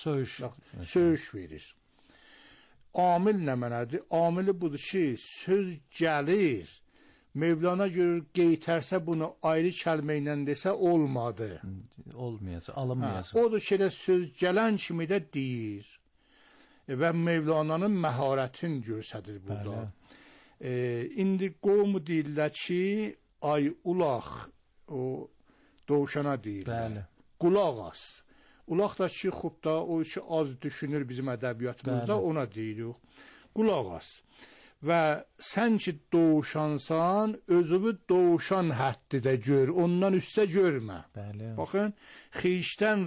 söyüş verir. Amil nə mənadır? Amili budur ki, söz gəlir. Mevlana görür, qeytərsə bunu ayrı kəlmə ilə desə olmadı. Olmayacaq, alınmayacaq. Odur ki, söz gələn kimi də deyir. Və Mevlananın məharətini göstərir burada. İndi qovmu deyirlər ki, ay ulaq, o dovşana deyirlər. Qulaq as. Ulaq da ki, xubda o ki, az düşünür bizim ədəbiyyatımızda, ona deyirik. Qulaq as. Və sən ki doğuşansan, özünü doğuşan həddidə gör, ondan üstə görmə. Baxın, xişdən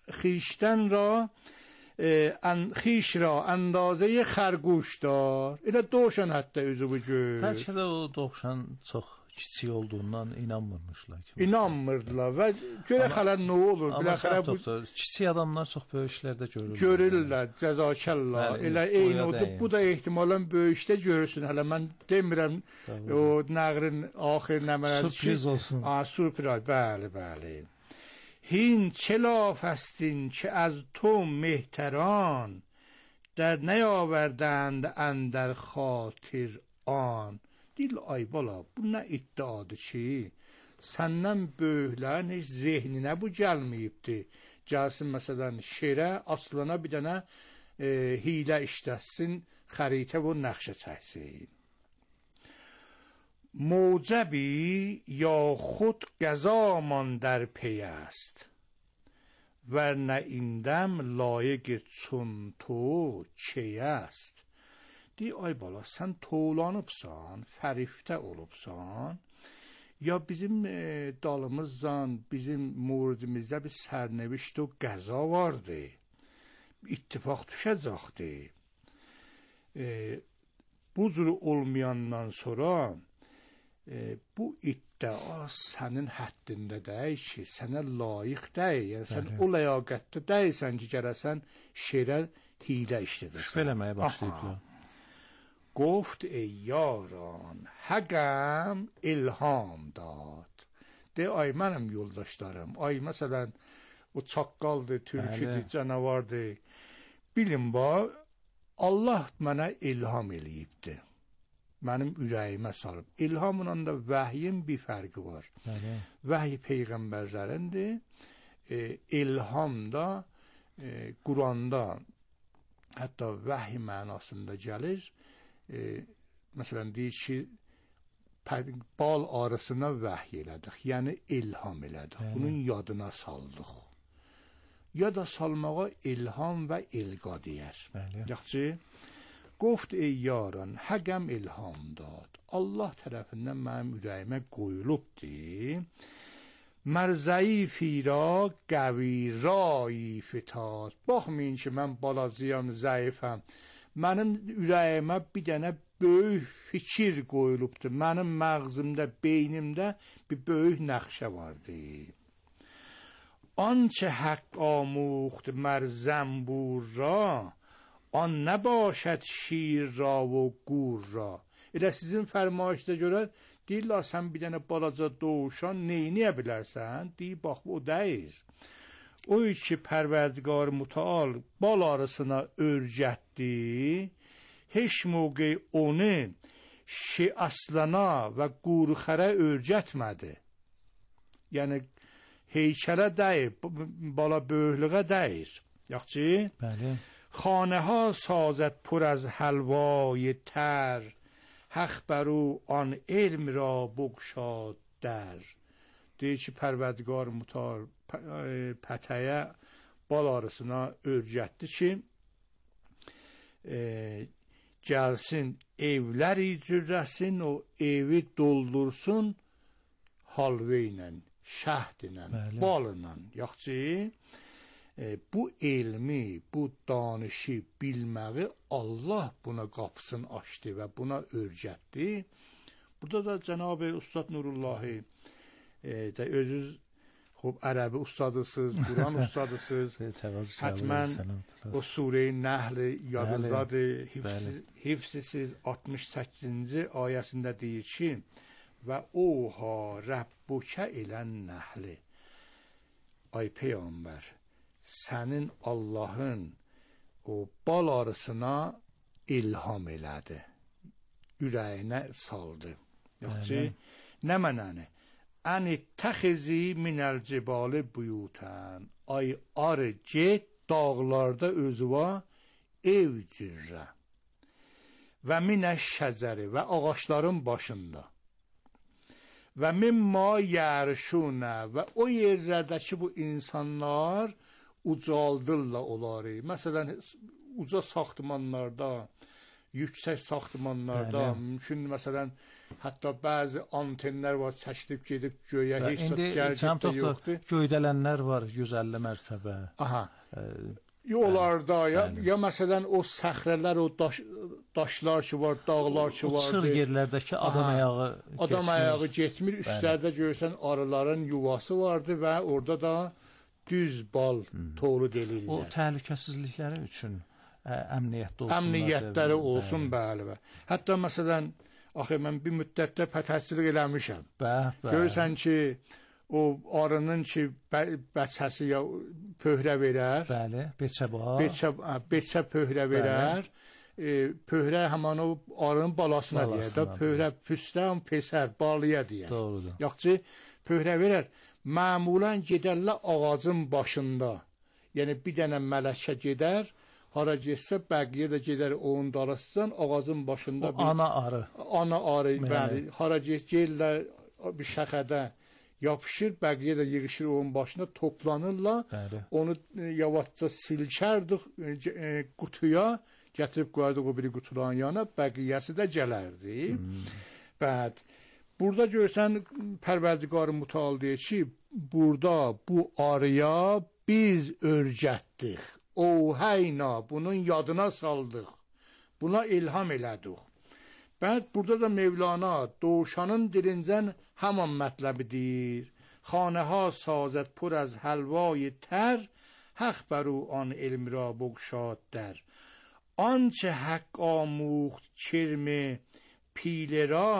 ra əndazəyə xərquş dar. Elə doğuşan həddə özünü gör. Bəlkə də o doğuşan çox kiçik olduğundan inanmırmışlar. İnanmırdılar və görə xələn nə olur? Biləxərə kiçik adamlar çox böyük işlərdə görürlər. Görürlər, cəzakəllah. Elə eyni odur. Bu da ehtimalən böyük işdə görürsün. Hələ mən demirəm o nəğrin axir nəmərəsi. Sürpriz olsun. Sürpriz, bəli. Hin çelafəstin ki az to mehtəran در نیاوردند اندر خاطر آن. Deyil, ay bala, bu nə iddiadır ki, səndən böyüklərin heç zehninə bu gəlməyibdir. Gəlsin, məsələn, şirə, aslana bir dənə hilə işləsin, xəritə bu nəqşə çəksin. موجبی یا خود قضامان در پی است ورنه این دم لایق چون تو چی است. Dey, ay bala, sən toğlanıbsan, fərifdə olubsan, ya bizim dalımızdan, bizim murdimizdə bir sərnevişt o qəza vardı, ittifaq düşəcəkdi. Bu cür olmayandan sonra bu iddia sənin həddində deyil ki, sənə layiq deyil. Yəni sən o ləyaqətdə deyilsən ki, gərəsən şeirə hilə işlədirsən. Şübhə eləməyə başlayıblar. گفت ای یاران حقم ilham dad. De, ay mənim yoldaşlarım, ay məsələn o çaqqaldır, türküdür, canavardır. Bilin bax, Allah mənə ilham eləyibdi. Mənim ürəyimə salıb. İlhamla da vəhyin bir fərqi var. Vəhy peyğəmbərlərindir. İlham da Quranda hətta vəhy mənasında gəlir. Məsələn, deyir ki, bal arısına vəhy elədik, yəni ilham elədik, bunun yadına saldıq. Yada salmağa ilham və ilqa deyər. Yaxşı, qoft ey yaran, həqəm ilham dad. Allah tərəfindən mənim ürəyimə qoyulubdur. Mərzəyi ra qəvi rayi fitad. Baxmayın ki, mən balacıyam, zəifəm. Mənim ürəyimə bir dənə böyük fikir qoyulubdur. Mənim məğzimdə, beynimdə bir böyük nəqşə vardı. Ançə haqq amuxd mər zənbur ra, an nəbaşət şir ra və qur ra. Elə sizin fərmayişdə görə deyirlər, sən bir dənə balaca doğuşan neyniyə bilərsən? Deyir, bax, o deyir. O ki, Pərverdigar Müteal bal arısına örgətdi, heç mövqe onu aslana və qurxərə örgətmədi. Yəni, heykələ deyir, bala böyüklüğə deyir. Yaxçı? Bəli. Xanəha sazət pur az həlvay tər, həq bəru an elm ra bugşad dər. Deyir ki, Pərverdigar Müteal pətəyə bal arısına örgətdi ki, gəlsin evləri cürrəsin, o evi doldursun halvə ilə, şəhd ilə, bal ilə. Yaxçı, bu elmi, bu danışı bilməyi Allah buna qapısını açdı və buna örgətdi. Burada da Cənab-ı Ustad Nurullahi özünüz xub ərəbi ustadısınız, Quran ustadısınız. Hətmən o Sure-i Nəhl yadınızdadır. Hifzisiz 68-ci ayəsində deyir ki, və oha Rəbbukə ilə nəhli. Ay Peyğəmbər, sənin Allahın o bal arısına ilham elədi. Ürəyinə saldı. Yoxsa nə mənəni? Əni təxizi minəl cibali buyutan. Ay arı get dağlarda özüva ev cürrə. Və minəş şəcəri və ağaçların başında. Və mimma yərşunə və o yerlərdəki bu insanlar ucaldırlar onları. Məsələn, uca saxtımanlarda, yüksək saxtımanlarda, mümkün məsələn, hətta bəzi antenlər var, çəkilib gedib göyə, heç gəlgibdə yoxdur. Göydələnlər var, 150 mərtəbə. Aha. Yollarda, ya məsələn, o səxrələr, o daşlar ki var, dağlar ki var. O çır yerlərdəki adam ayağı geçmir. Adam ayağı getmir, üstlərdə görürsən arıların yuvası vardı və orada da düz bal toru delirlər. O təhlükəsizlikləri üçün əmniyyətdə olsun. Əmniyyətləri olsun, bəli. Hətta məsələn, axı mən bir müddətdə pətəhçilik eləmişəm. Görürsən ki, o arının ki bəçəsi ya pöhrə verər. Bəli, beçəba. Beçə pöhrə verər. Pöhrə həman o arının balasına deyər. Da pöhrə püstən pesər, balıya deyər. Doğrudur. Yoxsa pöhrə verər. Məmulən gedərlər ağacın başında. Yəni bir dənə mələkə gedər, hara getsə bəqiyə də gedər onun dalasından ağacın başında. O ana arı. Ana arı, bəli. Hara gəlirlər bir şəxədə yapışır, bəqiyə də yığışır onun başına, toplanırlar. Bəli. Onu yavaşca silkərdik qutuya, gətirib qoyardıq o biri qutuların yanına, bəqiyyəsi də gələrdi. Bəd. Burada görsən, Pərverdigar-ı Mütəal deyir ki, burada bu arıya biz örgətdik. Ovhəyna, bunun yadına saldıq. Buna ilham elədik. Bəd, burada da Mevlana dovşanın dilincən həman mətləbidir. Xanəha sazət pur az həlvayı tər, həq bəru an elm ra bogşad der. Ançə həq amuxt kirmi pilə ra,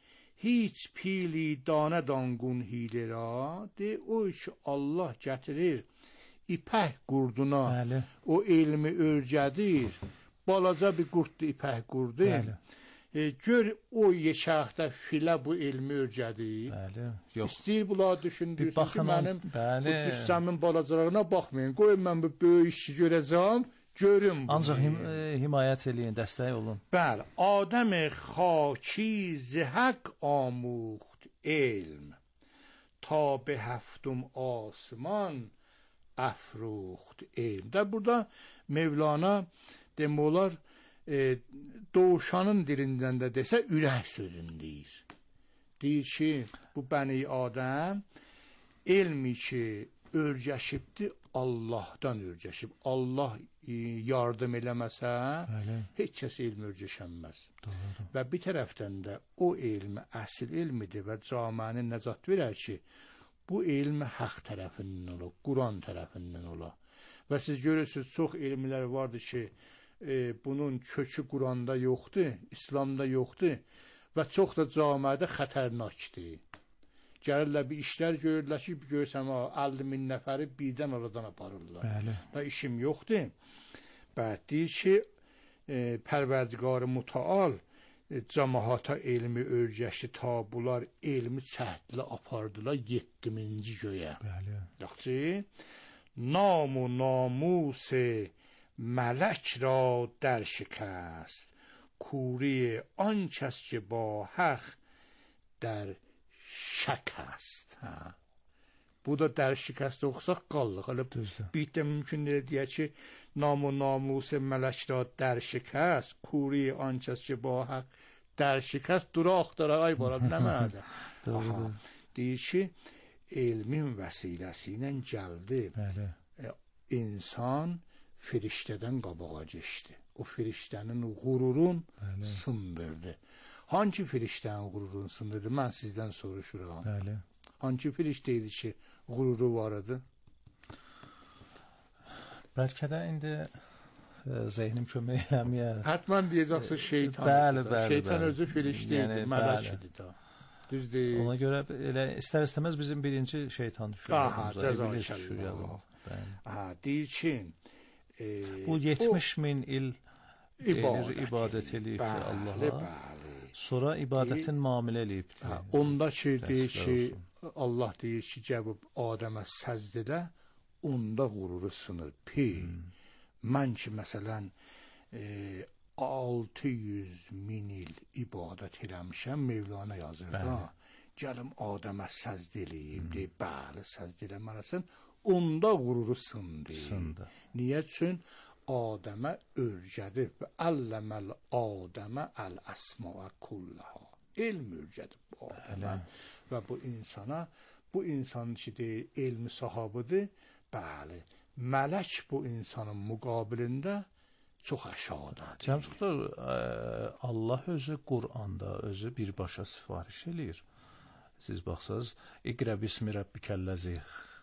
hiç pili danə danqun hilə ra. De, o ki Allah gətirir, ipək qurduna, bəli, o elmi örgədir. Balaca bir qurddur, ipək qurdu. Bəli. Gör o yeşəxdə filə bu elmi örgədir. Bəli. Yox. İstəyir bunlar düşündürsün ki, mənim bu cüssəmin balacalarına baxmayın. Qoyun mən bu böyük işi görəcəm, görün bunu. Ancaq himayət eləyin, dəstək olun. Bəli. Adəm-i xaki zihəq amuxt elm, ta be həftüm asman əfruxt elm. Da burada Mevlana demək olar, doğuşanın dilindən də desə ürək sözünü deyir. Deyir ki, bu bəni Adəm elmi ki örgəşibdir, Allahdan örgəşib. Allah yardım eləməsə, heç kəs elm örgəşənməz. Doğru. Və bir tərəfdən də o elmi əsl elmidir və cəmiəni nəcat verər ki, bu elmi haqq tərəfindən ola, Quran tərəfindən ola. Və siz görürsünüz, çox elmlər vardır ki, bunun kökü Quranda yoxdur, İslamda yoxdur və çox da cəmiədə xətərnakdır. Gəlirlər bir işlər görürlər ki, görürsən 50 min nəfəri birdən oradan aparırlar. Bəli. Da işim yoxdur. Bəd deyir ki, Pərverdigar-ı Mütəal cəmaata elmi örgəşdi, ta bunlar elmi çəhdlə apardılar 7-ci göyə. Bəli. Yoxsa namu namusi ملک را در شکست کوری آن کس که با حق در شک است. Bu da در شکست oxusaq qallıq. Bir də mümkündür deyək ki, nam و ناموس ملک را در شکست کوری آن کس که با حق در شکست dura axtaraq ay barad nə mənadır? Deyir ki, elmin vəsiləsi ilə gəldi. İnsan firiştədən qabağa geçdi. O firiştənin qururun sındırdı. Hangi firiştənin qururun sındırdı? Mən sizdən soruşuram. Bəli. Hangi firiştə idi ki, qururu var idi? Bəlkə də indi zehnim kömək eləməyər. Hətmən deyəcəksə şeytan. Bəli. Şeytan özü firiştə idi, mələk idi da. Düzdür. Ona görə elə istər-istəməz bizim birinci şeytan düşür. Aha, cəza düşür. deyir ki, bu 70.000 il ibadət eləyibdir Allaha. Sonra ibadətin müamilə eləyibdir. Onda ki, deyir ki, Allah deyir ki, cəbib Adəmə səzd elə, onda qururu sınır. Mən ki, məsələn, 600.000 il ibadət eləmişəm, Mevlana yazır da, gəlim Adəmə səzd eləyim, deyir, bəli, səzd eləməlisən, onda qururu sındı. Niyə üçün? Adəmə örgədib və əlləməl Adəmə əl-əsmaə kullaha. Elm örgədib Adəmə və bu insanın ki, deyir, elmi sahabıdır, bəli, mələk bu insanın müqabilində çox aşağıdadır. Cənab doktor, Allah özü Qur'anda özü birbaşa sifariş eləyir. Siz baxsınız, İqra bismi rabbikəlləzi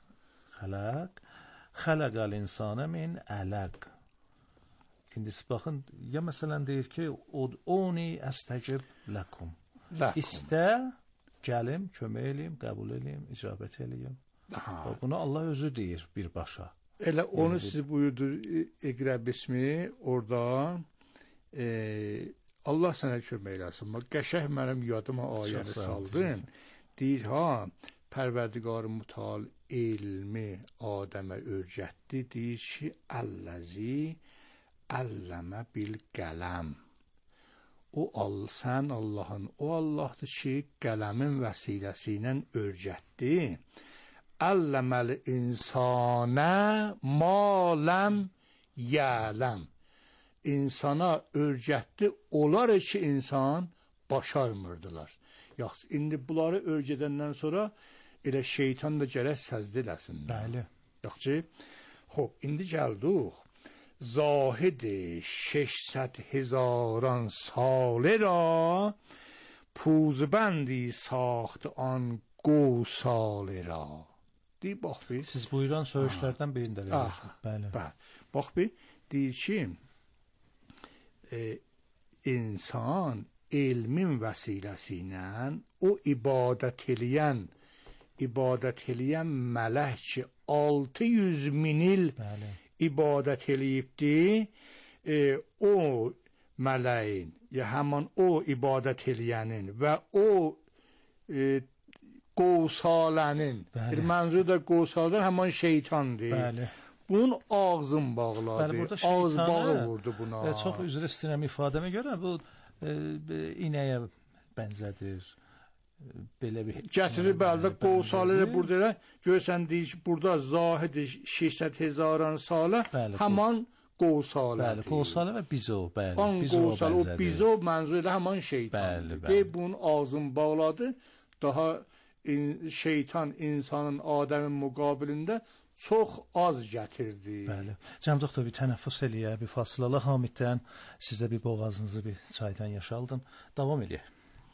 xələqəl insanə min ələq. İndi siz baxın, ya məsələn deyir ki, ud'uni əstəcib ləkum. İstə, gəlim, kömək eləyim, qəbul eləyim, icabət eləyim. Bunu Allah özü deyir birbaşa. Elə onu siz buyurdur, İqra bismi, orada Allah sənə kömək eləsin. Qəşəh mənim yadıma ayəni saldın. Deyir, Pərverdigar Mütəal elmi Adəmə örgətdi. Deyir ki, əlləzi əlləmə bil qələm. Sən Allahın, o Allahdır ki, qələmin vəsiləsi ilə örgətdi. Əlləməl insanə maləm yələm. İnsana örgətdi, olar ki, insan başarmırdılar. Yaxşı, indi bunları örgədəndən sonra elə şeytan da gərək səzd eləsin. Bəli. Yaxşı, indi gəldik. Zahid 600,000 salə را پوزبندی ساخت آن گوساله را. Deyir, bax bir. Siz buyuran söyüşlərdən birində. Bəli. Bax bir, deyir ki, insan elmin vəsiləsi ilə o ibadət eləyən mələk ki, 600.000 il ibadət eləyibdir, o mələyin, ya həman o ibadət eləyənin və o qovsalənin, mənzur da qovsalədən həman şeytandır. Bunun ağzın bağladı, ağız bağı vurdu buna. Çox üzr istəyirəm ifadəmə görə, bu inəyə bənzədir. Belə bir gətirir bəldə qovsalə də burada elə görsən deyir ki, burada Zahid 600,000 salə həman qovsalə. Bəli, qovsalə və bizo, bəli. Qovsalə, o bizo mənzur elə həman şeytandır. Deyir, bunun ağzını bağladı, daha şeytan insanın Adəmin müqabilində çox az gətirdi. Bəli. Cənab doktor, bir tənəffüs eləyə, bir fasilələ Hamiddən, siz də bir boğazınızı bir çaydan yaşaldın. Davam eləyək.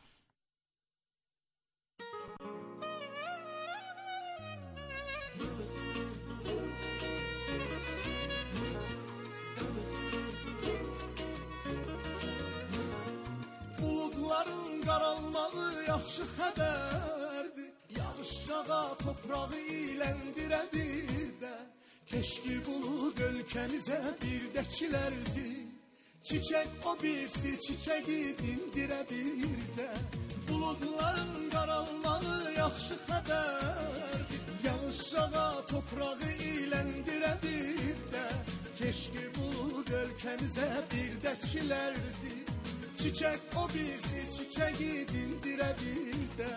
Buludların qaralmağı yaxşı xəbərdir. Yağış yağa toprağı iləndirə bir də. Keşki bulud ölkəmizə bir dəkilərdi. Çiçək o birisi çiçəyi dindirə bir də. Buludların qaralmağı yaxşı xəbərdir. Yağış yağa toprağı iləndirə bir də. Keşki bulud ölkəmizə bir dəkilərdi. Çiçək o birisi çiçəyi dindirə bir də.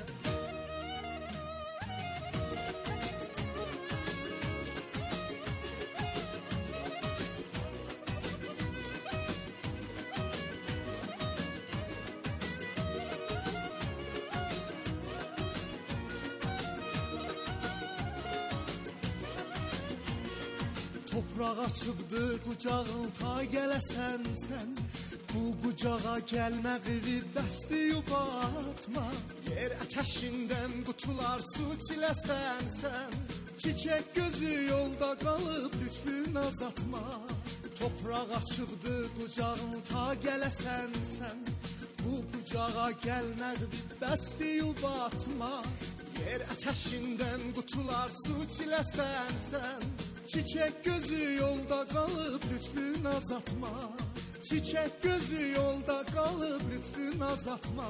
Topraq açıbdı qucağın ta gələsən sən. Bu qucağa gəlməğini bəsli yubatma. Yer ətəşindən qutular su çiləsən sən. Çiçək gözü yolda qalıb lütfün azatma. Topraq açıbdı qucağın ta gələsən sən. Bu qucağa gəlməğini bəsli yubatma. Yer ateşinden qutular su çiləsən sən. Çiçək gözü yolda qalıb lütfün azatma. Çiçək gözü yolda qalıb lütfün azatma.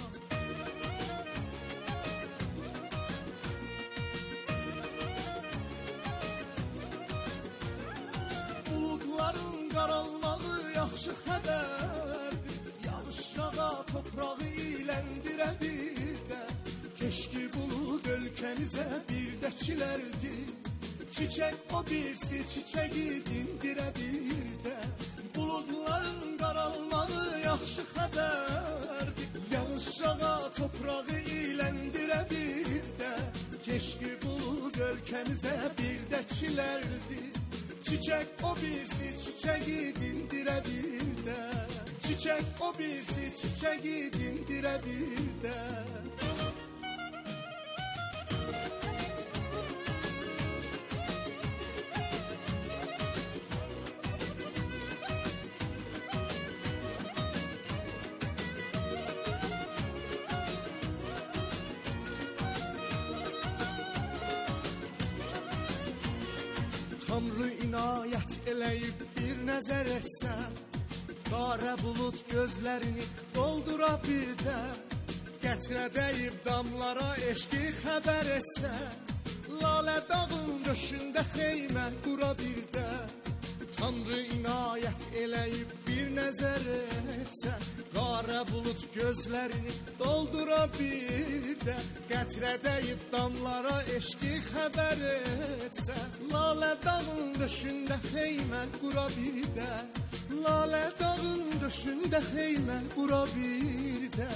Buludların qaralmağı yaxşı xəbərdir. Yağış yağa toprağı iləndirə bir də. Keşki bulud ölkəmizə bir də çilərdi. Çiçək o birisi çiçəyi dindirə bir də. Buludların qaralmağı yaxşı xəbərdir. Yağış yağa toprağı iləndirə bir də. Keşki bulud ölkəmizə bir də çilərdi. Çiçək o birisi çiçəyi dindirə bir də. Çiçək o birisi çiçəyi dindirə bir də. Tanrı inayət eləyib bir nəzər etsən. Qara bulud gözlərini doldura bir də. Gətirə dəyib damlara eşqi xəbər etsən. Lalə dağın döşündə xeymə qura bir də. Tanrı inayət eləyib bir nəzər etsən. Qara bulud gözlərini doldura bir də. Gətirə dəyib damlara eşqi xəbər etsən. Lalə dağın döşündə xeymə qura bir də. Lalə dağın döşündə xeymə qura bir də.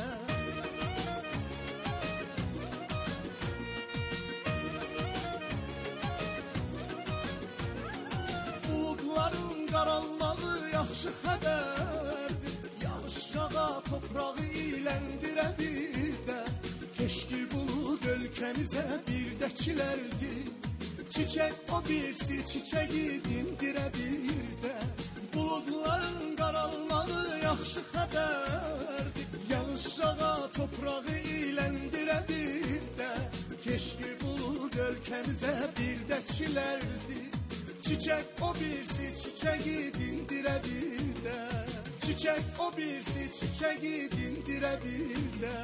Buludların qaralmağı yaxşı xəbərdir. Yağış yağa toprağı iləndirə bir də. Keşki bulud ölkəmizə bir də çilərdi. Çiçək o birisi çiçəyi dindirə bir də. Buludların qaralmağı yaxşı xəbərdir. Yağış yağa toprağı iləndirə bir də. Keşki bulud ölkəmizə bir də çilərdi. Çiçək o birisi çiçəyi dindirə bir də. Çiçək o birisi çiçəyi dindirə bir də.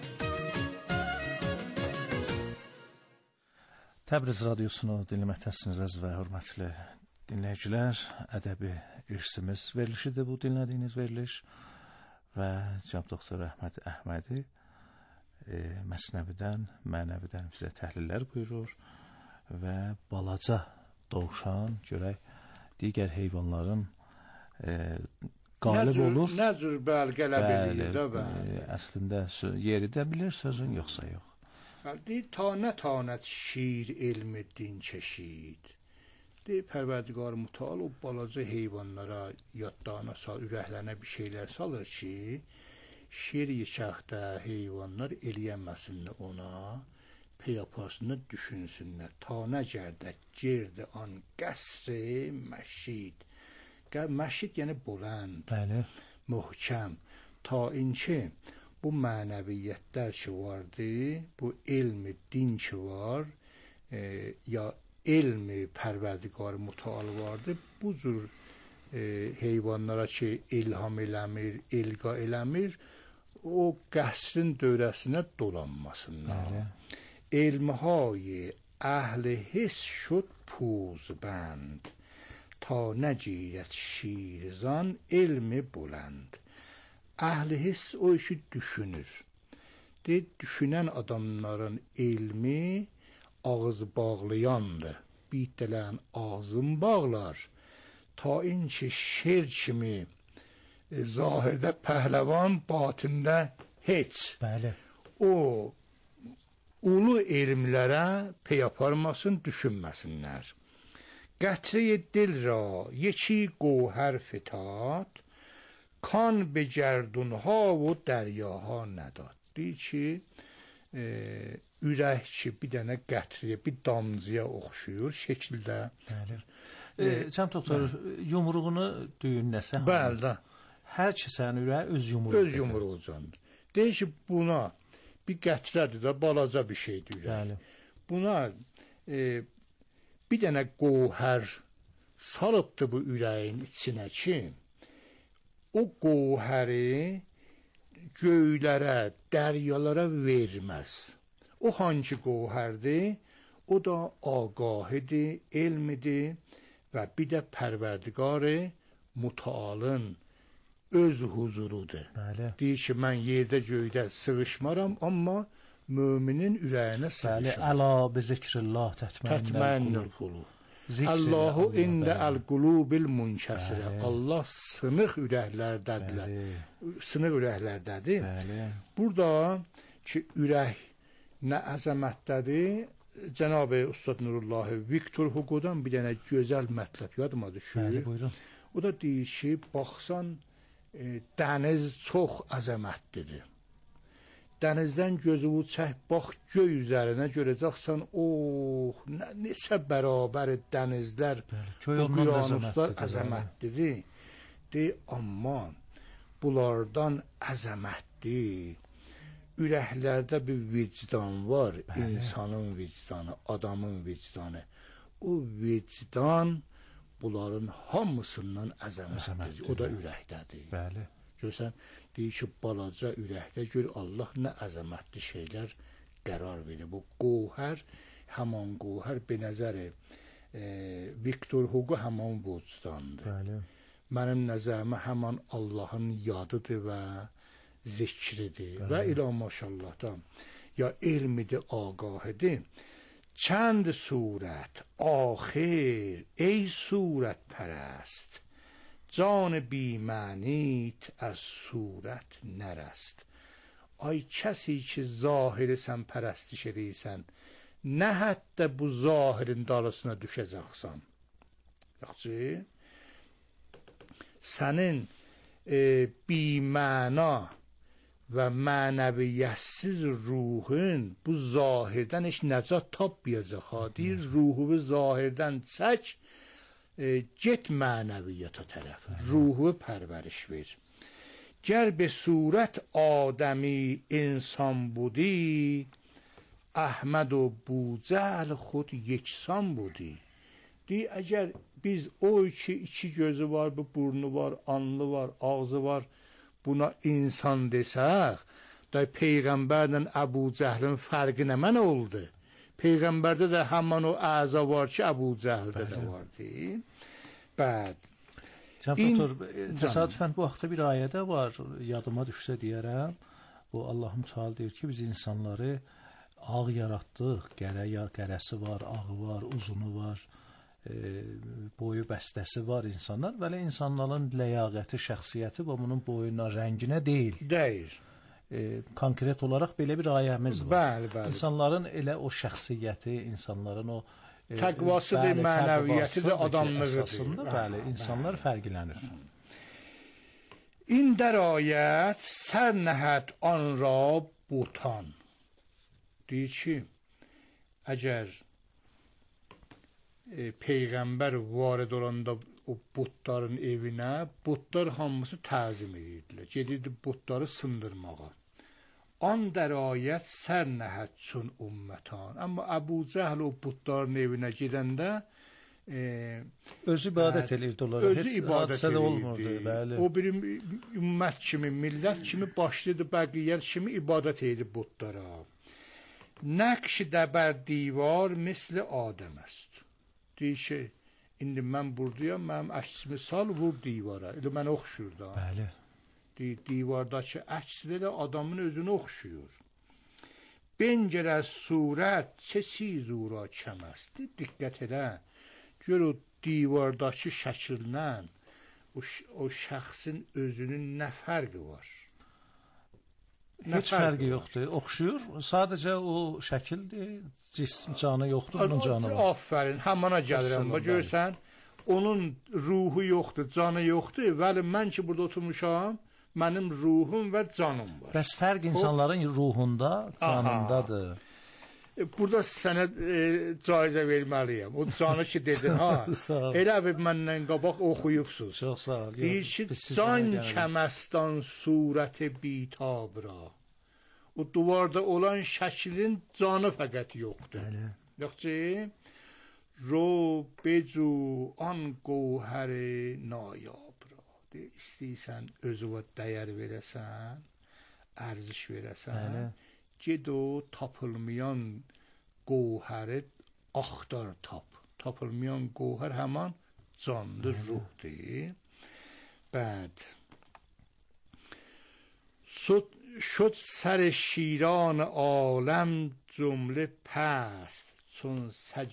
Təbriz radiosunu dinləməkdəsiniz əziz və hörmətli dinləyicilər. Ədəbi irsimiz verilişidir bu dinlədiyiniz veriliş və cənab doktor Əhməd Əhmədi Məsnəvidən, mənəvidən bizə təhlillər buyurur və balaca dovşan görək digər heyvanların qalib olur. Nə cür bəlgələ bilir də əslində yeri də bilir sözün yoxsa yox. Deyir, tanət şir elmi din çeşid. Deyir, Pərverdigar Mütəal o balaca heyvanlara yadlarına ürəklərinə bir şeylər salır ki, şir yıçaqda heyvanlar eləyəməsinlər ona, peyapasını düşünsünlər. Tanə gərdə girdi an qəsri məşid. Məşid yəni bulənd, möhkəm. Ta inki bu mənəviyyətlər ki vardı, bu elmi din ki var, ya elmi Pərverdigar Mütəal vardı, bu cür heyvanlara ki ilham eləmir, ilqa eləmir, o qəsrin dövrəsinə dolanmasınlar. Elmهای اهل حس شد پوزبند تا نگیرد شیرزان علم بلند. Əhl hiss o işi düşünür. Düşünən adamların elmi ağız bağlayandır. Bitələn ağzın bağlar. Ta inki şer kimi zahirdə pəhləvan, batində heç. Bəli. O ulu elmlərə pey aparmasın, düşünməsinlər. Qətre-i dil ra yeki gohər fitad, kan be gerdunha و dəryaha nədad. Deyir ki, ürək ki, bir dənə qətriyə, bir damcıya oxşuyur şəkildə. Cəm doktor, yumruğunu düyünləsə, bəli, hər kəsən ürəyi öz yumruğu. Öz yumruğucandır. Deyir ki, buna bir qətrədir də, balaca bir şeydir ürək. Bəli. Buna bir dənə qovhər salıbdı bu ürəyin içinə ki, o qovhəri göylərə, dəryalara verməz. O hangi qovhərdir? O da ağahidir, elmidir və bir də Pərverdigar mütəalın öz huzurudur. Bəli. Deyir ki, mən yerdə göydə sığışmaram, amma müminin ürəyinə sığışır. Bəli, əla bi zikrillah tətmənnül qulub. Allahu ində əl-qulubil münkəsirə. Allah sınıq ürəklərdədir. Sınıq ürəklərdədir. Burada ki, ürək nə əzəmətdədir, Cənab-ı Ustad Nurullah Viktor Hugo'dan bir dənə gözəl mətləb yadıma düşür. Bəli, buyurun. O da deyir ki, baxsan, dəniz çox əzəmətlidir. Dənizdən gözünü çək, bax göy üzərinə görəcəksən, neçə bərabər dənizlər, okyanuslar əzəmətlidir. Deyir, amma bunlardan əzəmətli ürəklərdə bir vicdan var, insanın vicdanı, adamın vicdanı. O vicdan bunların hamısından əzəmətlidir. O da ürəkdədir. Bəli. Görürsən, deyir ki, balaca ürəkdə gör Allah nə əzəmətli şeylər qərar verir. Bu qovhər, həman qovhər be nəzəri Viktor Hugo həman vicdandır. Bəli. Mənim nəzərimə həman Allahın yadıdır və zikridir. Və ilə maşallahdan ya elmidir, ağahidir. چند صورت آخر ای صورت پرست جان بی معنیت از صورت نرست. ay کسی که ظاهر sen pərəstiş edirsən, nə hətta bu zahirin dalısına düşəcəksən. Yaxşı, sənin biməna və mənəviyyətsiz ruhun bu zahirdən heç nəcat tapmayacaq. Deyir, ruhu zahirdən çək, get mənəviyyata tərəf. Ruhu pərvəriş ver. Gər be surət adəmi insan budi, Əhməd o Bucəl xud yeksan budi. Deyir, əgər biz o iki gözü var, bu burnu var, anlı var, ağzı var, buna insan desək, da Peyğəmbərlə Əbu Cəhlin fərqi nə mənə oldu? Peyğəmbərdə də həman o əza var ki, Əbu Cəhildə də var deyil. Bəd. Cənab doktor, təsadüfən bu vaxtda bir ayə də var, yadıma düşsə deyərəm. Bu Allahım Teala deyir ki, biz insanları ağ yaratdıq, qərəsi var, ağı var, uzunu var, boyu bəstəsi var insanlar. Belə insanların ləyaqəti, şəxsiyyəti və bunun boyuna, rənginə deyil. Deyil. Konkret olaraq belə bir ayəmiz var. Bəli, bəli. İnsanların elə o şəxsiyyəti, insanların o təqvasıdır, mənəviyyətidir, adamlığıdır. Əsasında, bəli, insanlar fərqlənir. این در آیت سر نهد آن را بوتان. deyir ki, əgər Peyğəmbər varid olanda o butların evinə, butlar hamısı təzim edirdilər. Gedirdi butları sındırmağa. An dərayət sər nəhət çün ümmətən. Amma Əbu Cəhl o butların evinə gedəndə özü ibadət edirdi onlara. Özü ibadət edirdi. O bir ümmət kimi, millət kimi başladı, bəqiyyət kimi ibadət edirdi butlara. Nəqş dəbər divar misli Adəm است. Deyir ki, indi mən buradayam, mənim əksimi sal, vur divara. Elə mən oxşur da. Bəli. Deyir, divardakı əksdə də adamın özünü oxşuyur. Bencələ surət çə çiz ura kəməsdi. Diqqət elə. Gör o divardakı şəkillə o şəxsin özünün nə fərqi var? Heç fərqi yoxdur. Oxşuyur. Sadəcə o şəkildir. Cism canı yoxdur, onun canı var. Afərin, həmana gəlirəm. Görsən, onun ruhu yoxdur, canı yoxdur. Vəli mən ki burada oturmuşam, mənim ruhum və canım var. Bəs fərq insanların ruhunda, canındadır. Burada sənə caizə verməliyəm. O canı ki dedin, ha. Elə bir məndən qabaq oxuyubsuz. Çox sağ ol. Deyir ki, can kəməstan surət bitab ra. O duvarda olan şəklin canı fəqət yoxdur. Bəli. Yoxsa رو بجو آن گوهر نایاب را istəyirsən özünə dəyər verəsən, ərziş verəsən, ged o tapılmayan gövhəri axtar tap. Tapılmayan gövhər həman candır, ruhdur. بعد شد سر شیران عالم جمله پست چون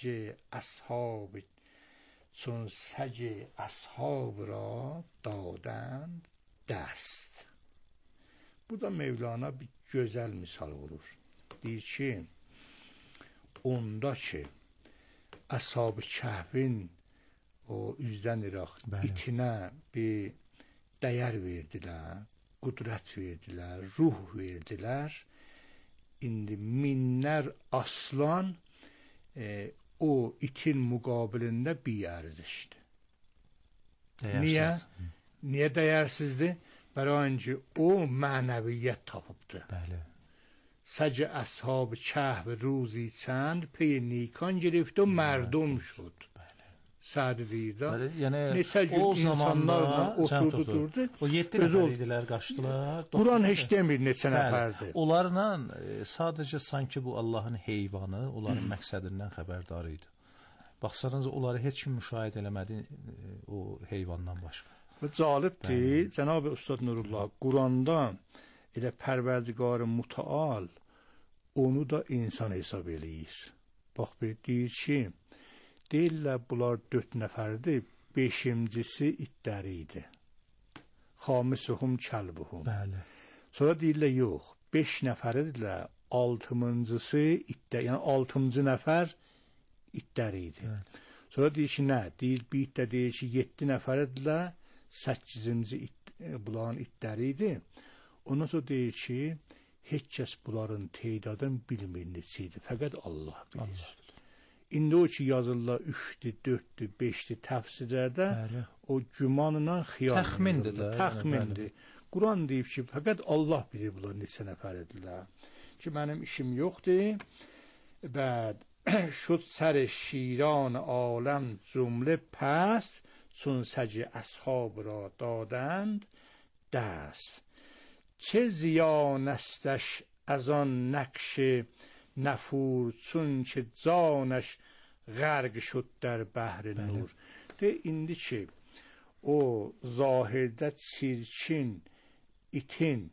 سج اصحاب را دادند دست. Burada Mevlana bir gözəl misal vurur. Deyir ki, onda ki, Ashab-ı Kəhfin o üzdən iraq itinə bir dəyər verdilər, qudrət verdilər, ruh verdilər. İndi minlər aslan o itin müqabilində bir ərzişdir. Niyə dəyərsizdir? Bərayınca o mənəviyyət tapıbdır. Bəli. Səc əshab kəhv ruzi çənd pey nikan girifti و مردم شد. Sadi deyir da. Yəni o zamanlarla oturdu durdu. O 7 nəfər idilər, qaçdılar. Quran heç demir neçə nəfərdir. Onlarla sadəcə sanki bu Allahın heyvanı, onların məqsədindən xəbərdar idi. Baxsanız onları heç kim müşahidə eləmədi o heyvandan başqa. Və cəlibdir, Cənab-ı Ustad Nurullah Quranda elə Pərverdigar-ı Mütəal onu da insan hesab eləyir. Bax bir deyir ki, deyirlər bunlar 4 nəfərdir, 5-incisi itləri idi. Xamisuhum kəlbuhum. Bəli. Sonra deyirlər yox, 5 nəfəridirlər, 6-cısı itlər, yəni 6-cı nəfər itləri idi. Sonra deyir ki, nə? Deyir, bir itdə deyir ki, 7 nəfəridirlər, 8-ci bunların itləri idi. Ondan sonra deyir ki, heç kəs bunların teydadını bilmir neçə idi, fəqət Allah bilir. İndi o ki yazırlar 3-dür, 4-dür, 5-dir təfsirlərdə o gümanla xiyal təxmindir. Quran deyib ki, fəqət Allah bilir bunlar neçə nəfəridirlər. Ki mənim işim yoxdur. Bəd شد سر شیران عالم جمله پست چون سج اصحاب را دادند دست. چه زیانستش از آن نقش نفور چون که جانش غرق شد در بحر نور. ده indi ki o zahirdə çirkin itin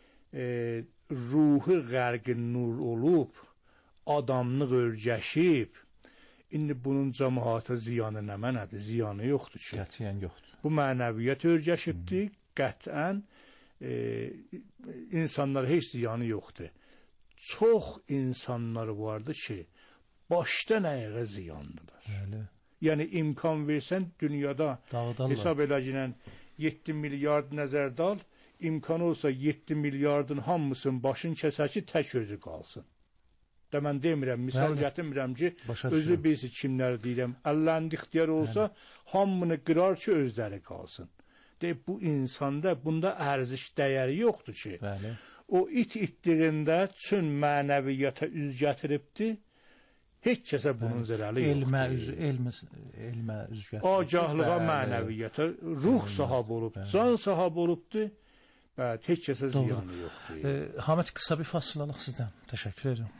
ruhu qərq nur olub adamlıq örgəşib, indi bunun cəmaata ziyanı nə mənədir? Ziyanı yoxdur ki. Qətiyyən yoxdur. Bu mənəviyyət örgəşibdir, qətən insanlara heç ziyanı yoxdur. Çox insanlar vardı ki, başdan ayağa ziyandılar. Bəli. Yəni imkan versən dünyada hesab eləcəkən 7 milyard nəzərdə al, imkan olsa 7 milyardın hamısının başını kəsə ki, tək özü qalsın. Da mən demirəm, misal gətirmirəm ki, özü bilsin kimləri deyirəm. Əlləndə ixtiyar olsa, hamını qırar ki, özləri qalsın. Deyib, bu insanda, bunda ərziş dəyəri yoxdur ki. Bəli. O itdiyində çün mənəviyyata üz gətiribdir, heç kəsə bunun zərəli yoxdur. Elmə üz gətiribdir. Agahlığa, mənəviyyata, ruh sahabı olubdur, can sahabı olubdur. Bəli, heç kəsə ziyanı yoxdur. Hamid, qısa bir fasılalıq sizdən. Təşəkkür edirəm.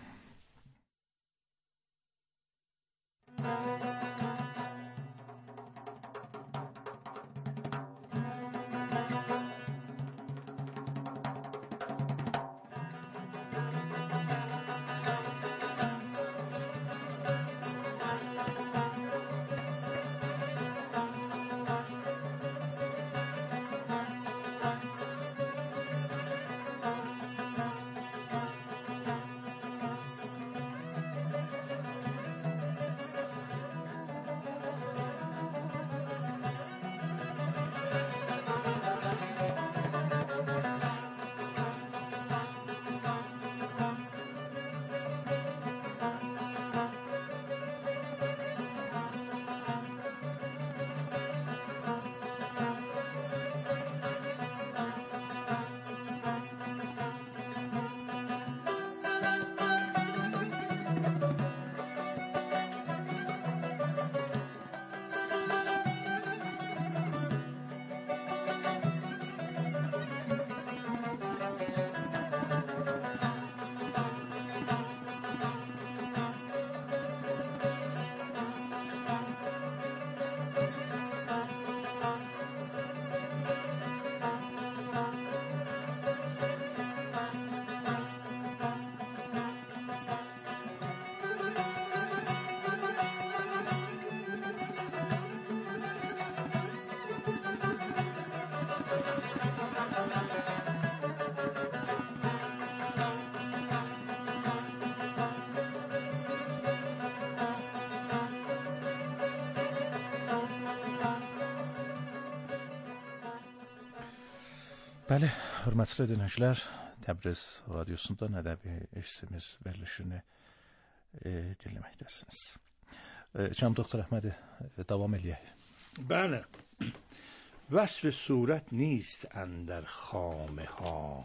Bəli, hörmətli dinləyicilər, Təbriz Radiosunda Ədəbi İrsimiz verilişini dinləməkdəsiniz. Cənab Doktor Əhmədi, davam eləyək. Bəli. Vəsf-i surət نیست اندر خامه ها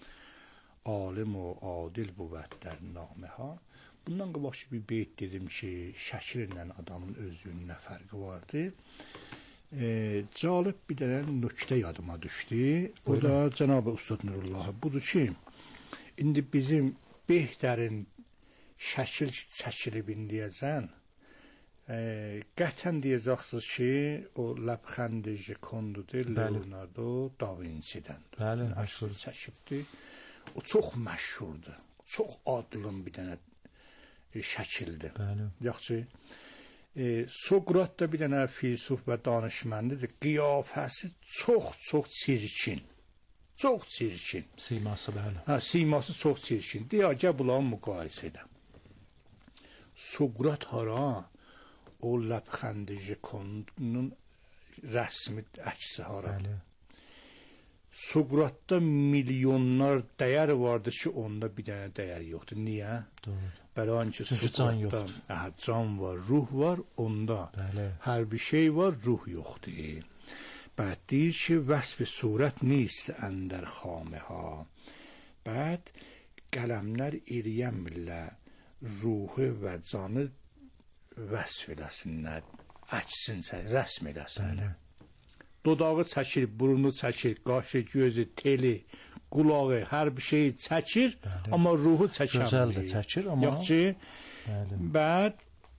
عالم و عادل بود در نامه ها. Bundan qabaq bir beyt dedim ki, şəkillə adamın özünün nə fərqi vardı. Cəlib bir dənə nöqtə yadıma düşdü. O da Cənab-ı Ustad Nurullah. Budur ki, indi bizim Behdərin şəkil çəkilib indiyəcən, qətlən deyəcəksiniz ki, o Ləbxənd-i Jekondu'dur, Leonardo da Vinci'dən. Bəli, məşhur çəkibdir. O çox məşhurdur. Çox adlın bir dənə şəkildir. Bəli. Yaxşı. Sokrat da bir dənə filsuf və danışmandır. Qiyafəsi çox çirkin. Çox çirkin. Siması bəli. Siması çox çirkin. Deyəcək bunların müqayisə edə. Sokrat hara o Ləbxənd-i Jekondu'nun rəsmi əksi hara. Bəli. Sokratda milyonlar dəyər vardı ki, onda bir dənə dəyər yoxdur. Niyə? Doğru. Çünki can yoxdur. Can var, ruh var, onda hər bir şey var, ruh yoxdur. Bəd deyir ki, vəsf-i surət نیست اندر خامه ها. Bəd qələmlər eləyəmirlər ruhu və canı vəsf eləsinlər, əksinsə, rəsm eləsinlər. Dodağı çəkir, burnu çəkir, qaşı, gözü, teli, qulağı, hər bir şeyi çəkir, amma ruhu çəkəmir. Gözəl də çəkir, amma... Yaxşı, bəd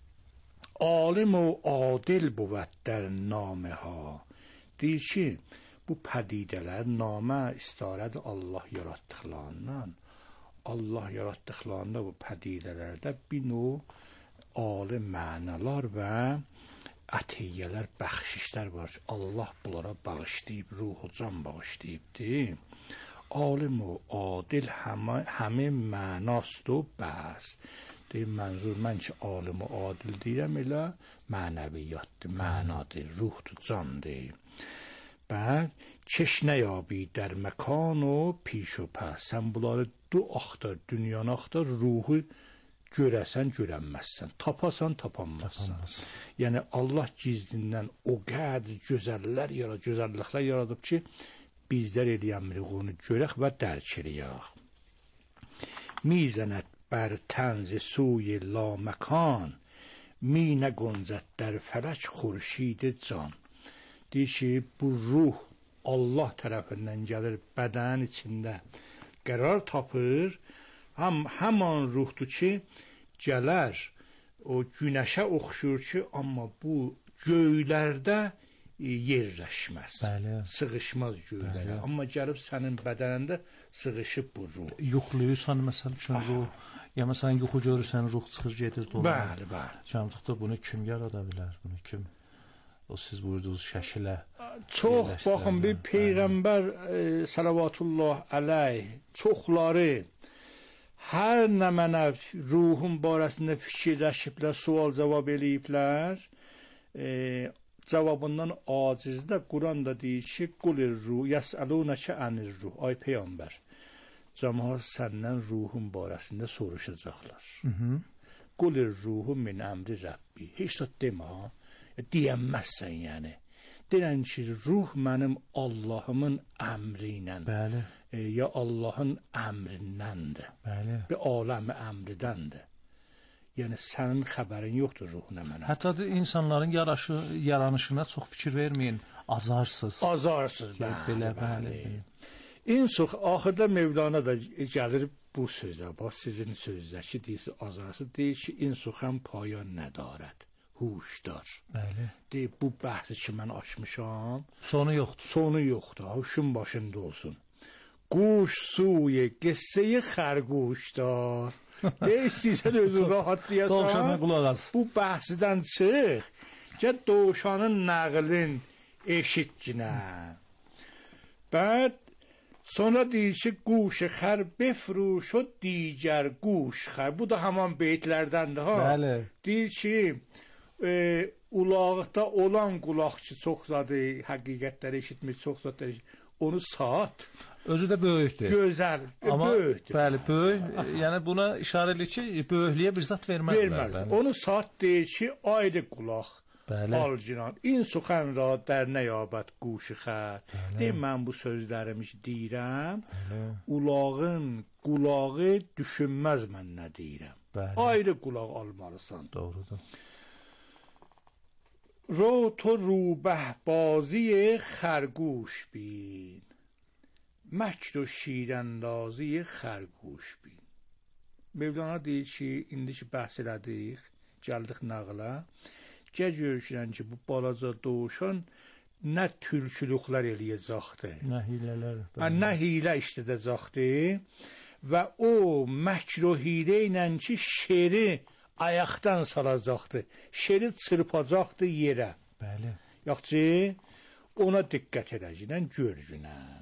alim و عادل بود در نامه ها. Deyir ki, bu pədidələr namə istarədir Allah yaratdıqlarından. Allah yaratdıqlarında bu pədidələrdə bir növ ali mənalar və ətiyyələr, bəxşişlər var ki, Allah bunlara bağışlayıb, ruhu can bağışlayıbdır. Alim و عادل همه mənast و bəs. Deyir, mənzur mən ki, alim و عادل deyirəm, elə mənəviyyatdır, mənadır, ruhdur, candır. Bəd, çeşnə yabi در مکان و پیش و پس. Sən bunları axtar, dünyanı axtar, ruhu görəsən, görənməzsən, tapasan, tapanmazsan. Yəni, Allah gizlindən o qədər gözəlliklər yaradıb ki, bizlər eləyəmirik onu görək və dərk eləyək. میزند بر طنز سوی لامکان می نگنجد در فلک خورشید جان. Deyir ki, bu ruh Allah tərəfindən gəlir, bədən içində qərar tapır, həman ruhdur ki, gələr, o günəşə oxşur ki, amma bu göylərdə yerləşməz, sığışmaz göylərə, amma gəlib sənin bədənində sığışıb bu ruh. Yuxluyursan, məsəl üçün ruh, ya məsələn, yuxu görürsən, ruh çıxır, gedir, dolar. Bəli, bəli. Cəmdikdə bunu kim yarada bilər, bunu kim? O siz buyurduğunuz şəkilə çox, baxın, bir Peyğəmbər salavatullah əleyh, çoxları hər nə mənə ruhun barəsində fikirləşiblər, sual-cavab eləyiblər, cavabından acizdə Quran da deyir ki, qulir ruh, yəsəlunəkə ənir ruh, ay Peyğəmbər, cəmaat səndən ruhun barəsində soruşacaqlar. Qulir ruhu min əmri Rəbbi, heç də demə, deyənməzsən yəni. Deyən ki, ruh mənim Allahımın əmri ilə, ya Allahın əmrindəndir, bir aləmi əmridəndir. Yəni, sənin xəbərin yoxdur ruh nə mənə. Hətta insanların yaranışına çox fikir verməyin, azarsız. Azarsız, bəli. İnsuq, axırda Mevlana da gəlir bu sözə, bax, sizin sözdə ki, deyirsiniz, azarsız, deyir ki, insuxən payan nədarət. Huşdar. Deyib, bu bəhsi ki, mən açmışam. Sonu yoxdur. Sonu yoxdur, huşun başında olsun. Quş suyu, qısseyi xərquşdar. Deyir, sizən özü rahat deyəsən. Dovşana qulaq az. Bu bəhsidən çıx, gəl dovşanın nəqlin eşitcinə. Bəd, sonra deyir ki, quşu xər befruş o digər quş xər. Bu da haman beytlərdəndir, ha? Bəli. Deyir ki, ulaqda olan qulaqçı çox zadı, həqiqətləri eşitmək çox zadı. Onu saat. Özü də böyükdür. Gözəl, amma böyükdür. Bəli, böyük. Yəni buna işarə edir ki, böyüklüyə bir zat verməzlər. Onu saat deyir ki, ayrı qulaq. Bəli. Alcinan. İn suxan ra der nəyabət quşu xət. Deyim, mən bu sözlərimi deyirəm. Ulağın qulağı düşünməz mən nə deyirəm. Bəli. Ayrı qulaq almalısan. Doğrudur. رو تو روبه بازی خرگوش بین مکر و şiiraندازی خرگوش بین. Mevlana deyir ki, indi ki bəhs elədik, gəldik nağla. Gəl görüşürəm ki, bu balaca doğuşan nə tülkülüklər eləyəcəkdir. Nə hilələr. Nə hilə işlədəcəkdir və o məkr o hilə ilə ki, şeri ayaqdan salacaqdı. Şeri çırpacaqdı yerə. Bəli. Yoxçu, ona diqqət edəcəksən, görəcəksən.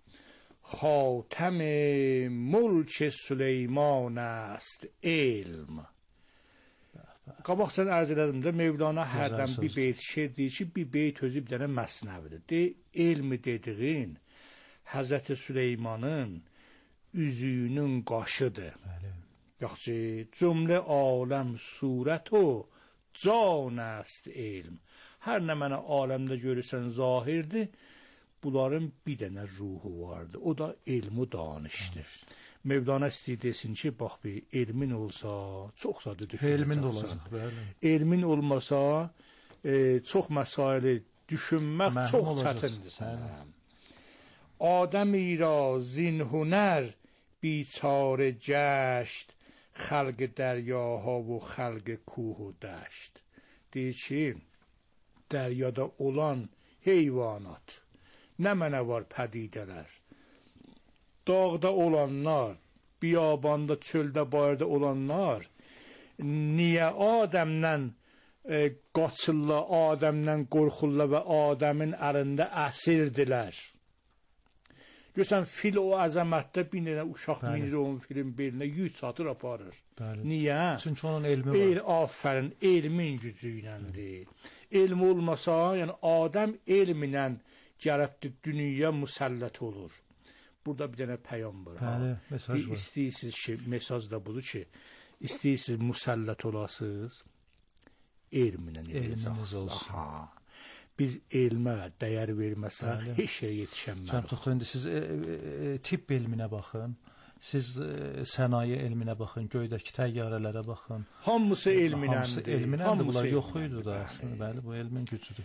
خاتم ملک سلیمان است علم. Qabaq sən ərz elədim də Mevlana hərdən bir beyt şeir deyir ki, bir beyt özü bir dənə məsnəvidir. De, elmi dediğin Həzrəti Süleymanın üzüyünün qaşıdır. Bəli. Yoxçu, cümlə aləm surət o can است elm. Hər nə mənə aləmdə görürsən zahirdir. Bunların bir dənə ruhu vardı. O da elm o danışdır. Mevlana istəyir desin ki, bax bir elmin olsa, çox zadı düşünəcəksən. Elmin də olacaq, bəli. Elmin olmasa, çox məsaili düşünmək çox çətindir sənə. Adəmi را زین هنر بیچاره گشت خلق دریاها و خلق کوه و دشت. deyir ki, dəryada olan heyvanat, nə mənə var pədidələr, dağda olanlar, biyabanda, çöldə, bayırda olanlar, niyə Adəmdən qaçırlar, Adəmdən qorxurlar və Adəmin əlində əsirdirlər? Görsən, fil o əzəmətdə bir dənə uşaq minir onun filin belinə, yük satır, aparır. Bəli. Niyə? Çünki onun elmi var. Afərin, elmin gücü iləndir. Elm olmasa, yəni Adəm elminlə gərəbdir, dünyaya müsəllət olur. Burada bir dənə pəyam var. Bəli, mesaj var. İstəyirsiniz ki, mesaj da budur ki, istəyirsiniz müsəllət olasınız, elminlə elminiz olsun. Aha. Biz elmə dəyər verməsək, heç şey yetişənmərik. İndi siz tibb elminə baxın, siz sənaye elminə baxın, göydəki təyyarələrə baxın. Hamısı elminəndir. Hamısı elminəndir, bunlar yox idi da əslində. Bəli, bu elmin gücüdür.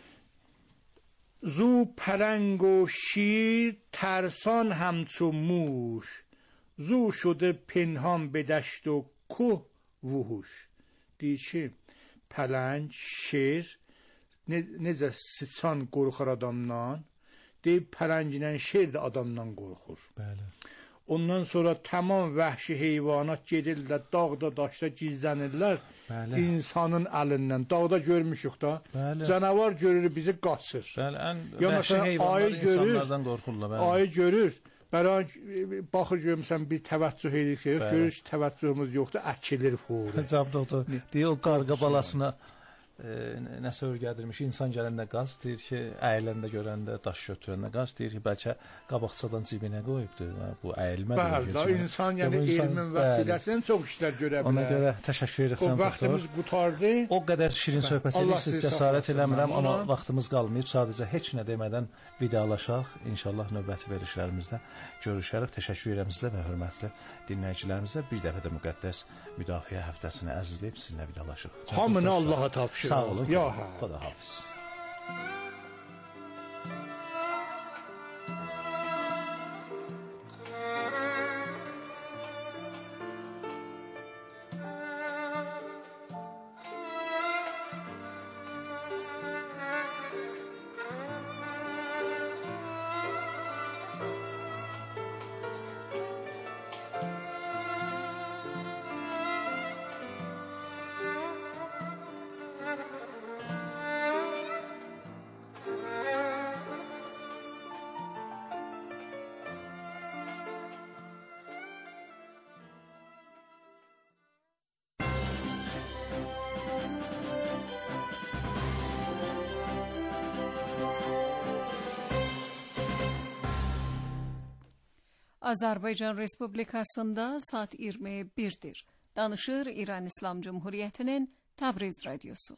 زو پلنگ و شیر ترسان همچو موش زو شده پنهان به دشت و کوه وحوش. deyir ki, pələng, şir necə sıçan qorxur adamdan, deyib pələnglə şir də adamdan qorxur. Bəli. Ondan sonra tamam vəhşi heyvanat gedirlər, dağda, daşda gizlənirlər. Bəli. İnsanın əlindən. Dağda görmüşük da. Bəli. Canavar görür, bizi qaçır. Bəli, ən vəhşi heyvanlar insanlardan qorxurlar. Bəli. Ayı görür. Bəli, baxır görmüsən, biz təvəccüh edirik. Görür ki, təvəccühümüz yoxdur, əkilir furu. Cavab doktor, deyir o qarqa balasına nəsə örgədirmiş, insan gələndə qaz, deyir ki, əyiləndə görəndə, daş götürəndə qaz, deyir ki, bəlkə qabaqçadan cibinə qoyubdur, bu əyilmədir. Bəli, insan yəni elmin vəsiləsindən çox işlər görə bilər. Ona görə təşəkkür edirəm, doktor. O vaxtımız qutardı. O qədər şirin söhbət edirik, siz cəsarət eləmirəm, amma vaxtımız qalmayıb, sadəcə heç nə demədən vidalaşaq, inşallah növbəti verilişlərimizdə görüşərik. Təşəkkür edirəm sizə və hörmətli dinləyicilərimizə. Bir dəfə də müqəddəs müdafiə həftəsini əzizləyib sizinlə vidalaşıq. Hamını Allaha tapşırıq. Sağ olun. Xuda hafiz. Azərbaycan Respublikasında saat 21'dir. Danışır İran İslam Cumhuriyeti'nin Təbriz Radyosu.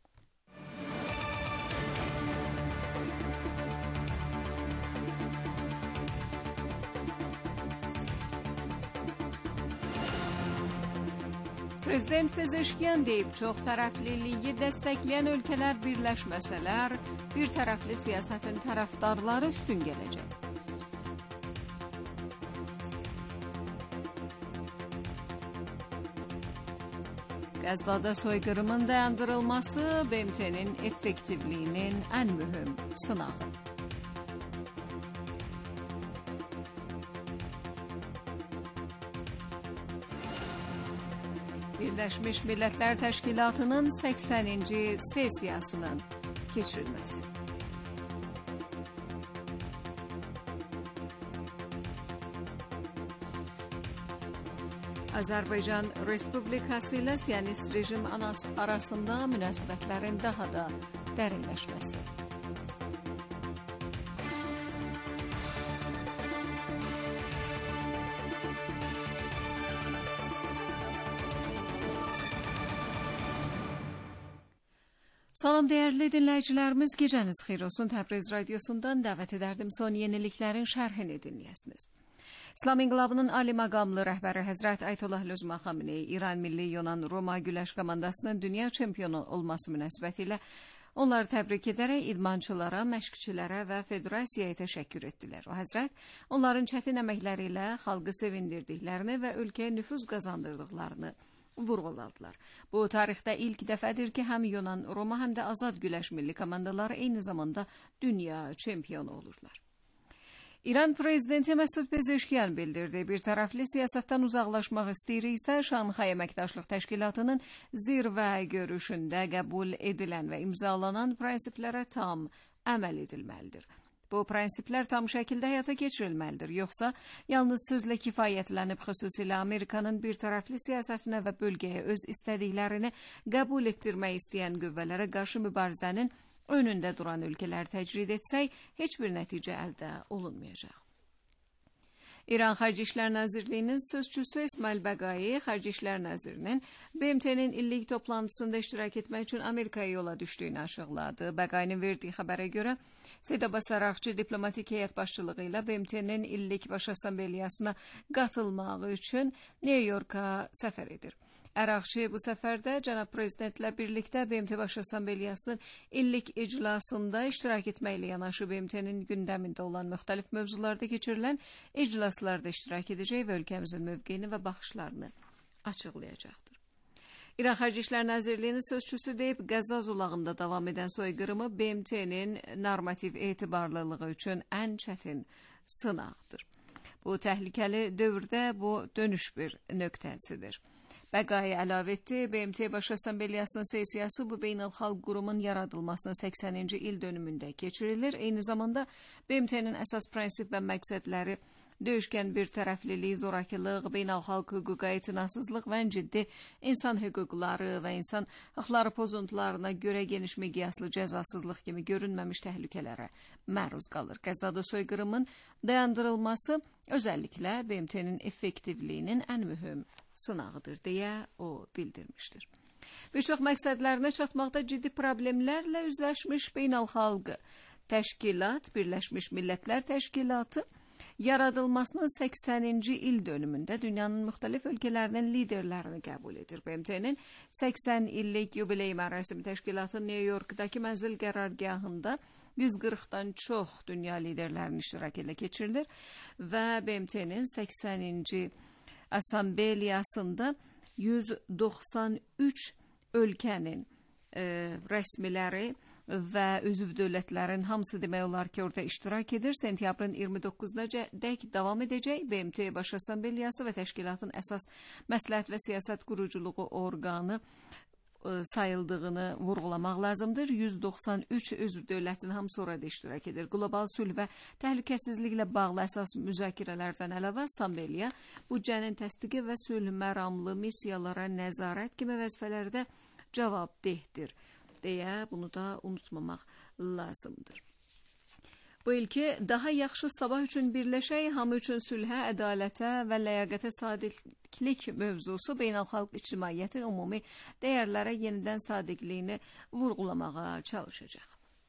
Prezident Pezeşkiyan deyib, çox tərəfliliyi dəstəkləyən ölkələr birləşməsələr, bir tərəfli siyasətin tərəfdarları üstün gələcək. Qəzzada soyqırımın dayandırılması BMT-nin effektivliyinin ən mühüm sınağı. Birləşmiş Millətlər Təşkilatının 80-ci sessiyasının keçirilməsi. Azərbaycan Respublikası ilə Siyonist rejim arasında münasibətlərin daha da dərinləşməsi. Salam dəyərli dinləyicilərimiz, gecəniz xeyir olsun. Təbriz Radyosu'ndan dəvət edərdim son yeniliklərin şərhini dinləyəsiniz. İslam İnqilabının ali məqamlı rəhbəri Həzrət Ayətullah Lüzma Xamenei İran Milli Yunan Roma güləş komandasının dünya çempionu olması münasibətilə onları təbrik edərək idmançılara, məşqçilərə və federasiyaya təşəkkür etdilər. O Həzrət onların çətin əməkləri ilə xalqı sevindirdiklərini və ölkəyə nüfuz qazandırdıqlarını vurğuladılar. Bu tarixdə ilk dəfədir ki, həm Yunan Roma, həm də Azad güləş milli komandaları eyni zamanda dünya çempionu olurlar. İran prezidenti Məsud Pezeşkiyan bildirdi. Bir tərəfli siyasətdən uzaqlaşmaq istəyiriksə, Şanxay Əməkdaşlıq Təşkilatının zirvə görüşündə qəbul edilən və imzalanan prinsiplərə tam əməl edilməlidir. Bu prinsiplər tam şəkildə həyata keçirilməlidir. Yoxsa yalnız sözlə kifayətlənib xüsusilə Amerikanın bir tərəfli siyasətinə və bölgəyə öz istədiklərini qəbul etdirmək istəyən qüvvələrə qarşı mübarizənin önündə duran ölkələr təcrid etsək, heç bir nəticə əldə olunmayacaq. İran Xarici İşlər Nazirliyinin sözçüsü İsmail Bəqai, Xarici İşlər Nazirinin BMT-nin illik toplantısında iştirak etmək üçün Amerikaya yola düşdüyünü açıqladı. Bəqainin verdiyi xəbərə görə, Seyid Abbas Araqçı diplomatik heyət başçılığı ilə BMT-nin illik baş assambleyasına qatılmağı üçün New Yorka səfər edir. Araqçı bu səfərdə cənab prezidentlə birlikdə BMT baş assambleyasının illik iclasında iştirak etməklə yanaşı BMT-nin gündəmində olan müxtəlif mövzularda keçirilən iclaslarda iştirak edəcək və ölkəmizin mövqeyini və baxışlarını açıqlayacaqdır. İran Xarici İşlər Nazirliyinin sözçüsü deyib, Qəzza zolağında davam edən soyqırımı BMT-nin normativ etibarlılığı üçün ən çətin sınaqdır. Bu təhlükəli dövrdə bu dönüş bir nöqtəsidir. Bəqai əlavə etdi, BMT Baş Assambleyasının sessiyası bu beynəlxalq qurumun yaradılmasının 80-ci il dönümündə keçirilir. Eyni zamanda BMT-nin əsas prinsip və məqsədləri döyüşkən bir tərəflilik, zorakılıq, beynəlxalq hüquqa etinasızlıq və ən ciddi insan hüquqları və insan haqları pozuntularına görə geniş miqyaslı cəzasızlıq kimi görünməmiş təhlükələrə məruz qalır. Qəzzada soyqırımın dayandırılması özəlliklə BMT-nin effektivliyinin ən mühüm sınağıdır deyə o bildirmişdir. Bir çox məqsədlərinə çatmaqda ciddi problemlərlə üzləşmiş beynəlxalq təşkilat, Birləşmiş Millətlər Təşkilatı yaradılmasının 80-ci il dönümündə dünyanın müxtəlif ölkələrinin liderlərini qəbul edir. BMT-nin 80 illik yubiley mərasimi təşkilatın New York'dakı mənzil qərargahında 140-dan çox dünya liderlərinin iştirak ilə keçirilir və BMT-nin 80-ci assambleyasında 193 ölkənin rəsmiləri və üzv dövlətlərin hamısı demək olar ki, orada iştirak edir. Sentyabrın 29-na dək davam edəcək BMT Baş Assambleyası və təşkilatın əsas məsləhət və siyasət quruculuğu orqanı sayıldığını vurğulamaq lazımdır. 193 üzv dövlətin hamısı orada iştirak edir. Qlobal sülh və təhlükəsizliklə bağlı əsas müzakirələrdən əlavə assambleya büdcənin təsdiqi və sülh məramlı missiyalara nəzarət kimi vəzifələrdə cavabdehdir deyə bunu da unutmamaq lazımdır. Bu ilki daha yaxşı sabah üçün birləşək, hamı üçün sülhə, ədalətə və ləyaqətə sadiqlik mövzusu beynəlxalq ictimaiyyətin ümumi dəyərlərə yenidən sadiqliyini vurğulamağa çalışacaq.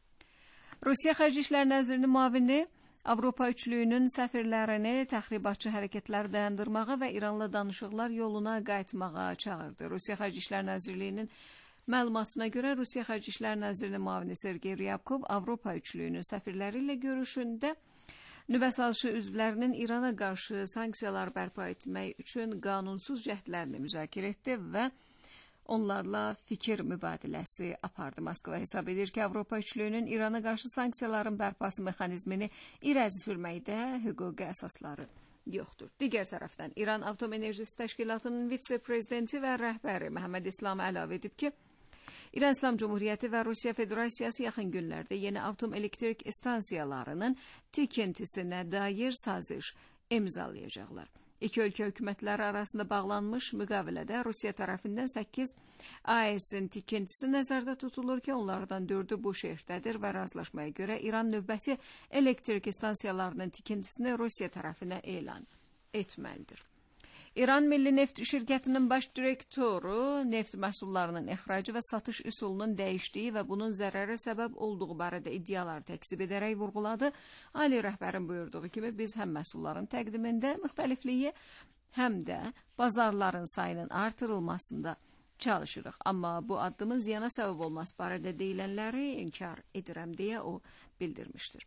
Rusiya Xarici İşlər Nazirinin müavini Avropa üçlüyünün səfirlərini təxribatçı hərəkətlər dayandırmağa və İranla danışıqlar yoluna qayıtmağa çağırdı. Rusiya Xarici İşlər Nazirliyinin məlumatına görə Rusiya Xarici İşlər Nazirinin müavini Sergey Ryabkov Avropa üçlüyünün səfirləri ilə görüşündə nüvə sazişi üzvlərinin İrana qarşı sanksiyalar bərpa etmək üçün qanunsuz cəhdlərini müzakirə etdi və onlarla fikir mübadiləsi apardı. Moskva hesab edir ki, Avropa üçlüyünün İrana qarşı sanksiyaların bərpası mexanizmini irəli sürməkdə hüquqi əsasları yoxdur. Digər tərəfdən İran Atom Enerjisi Təşkilatının vitse-prezidenti və rəhbəri Məhəmməd İslam əlavə edib ki, İran İslam Cumhuriyyəti və Rusiya Federasiyası yaxın günlərdə yeni atom elektrik stansiyalarının tikintisinə dair saziş imzalayacaqlar. İki ölkə hökumətləri arasında bağlanmış müqavilədə Rusiya tərəfindən 8 AES-in tikintisi nəzərdə tutulur ki, onlardan 4-ü bu şəhərdədir və razılaşmaya görə İran növbəti elektrik stansiyalarının tikintisini Rusiya tərəfinə elan etməlidir. İran Milli Neft Şirkətinin baş direktoru neft məhsullarının ixracı və satış üsulunun dəyişdiyi və bunun zərərə səbəb olduğu barədə iddialar təkzib edərək vurğuladı. Ali rəhbərin buyurduğu kimi biz həm məhsulların təqdimində müxtəlifliyi, həm də bazarların sayının artırılmasında çalışırıq. Amma bu addımın ziyana səbəb olması barədə deyilənləri inkar edirəm deyə o bildirmişdir.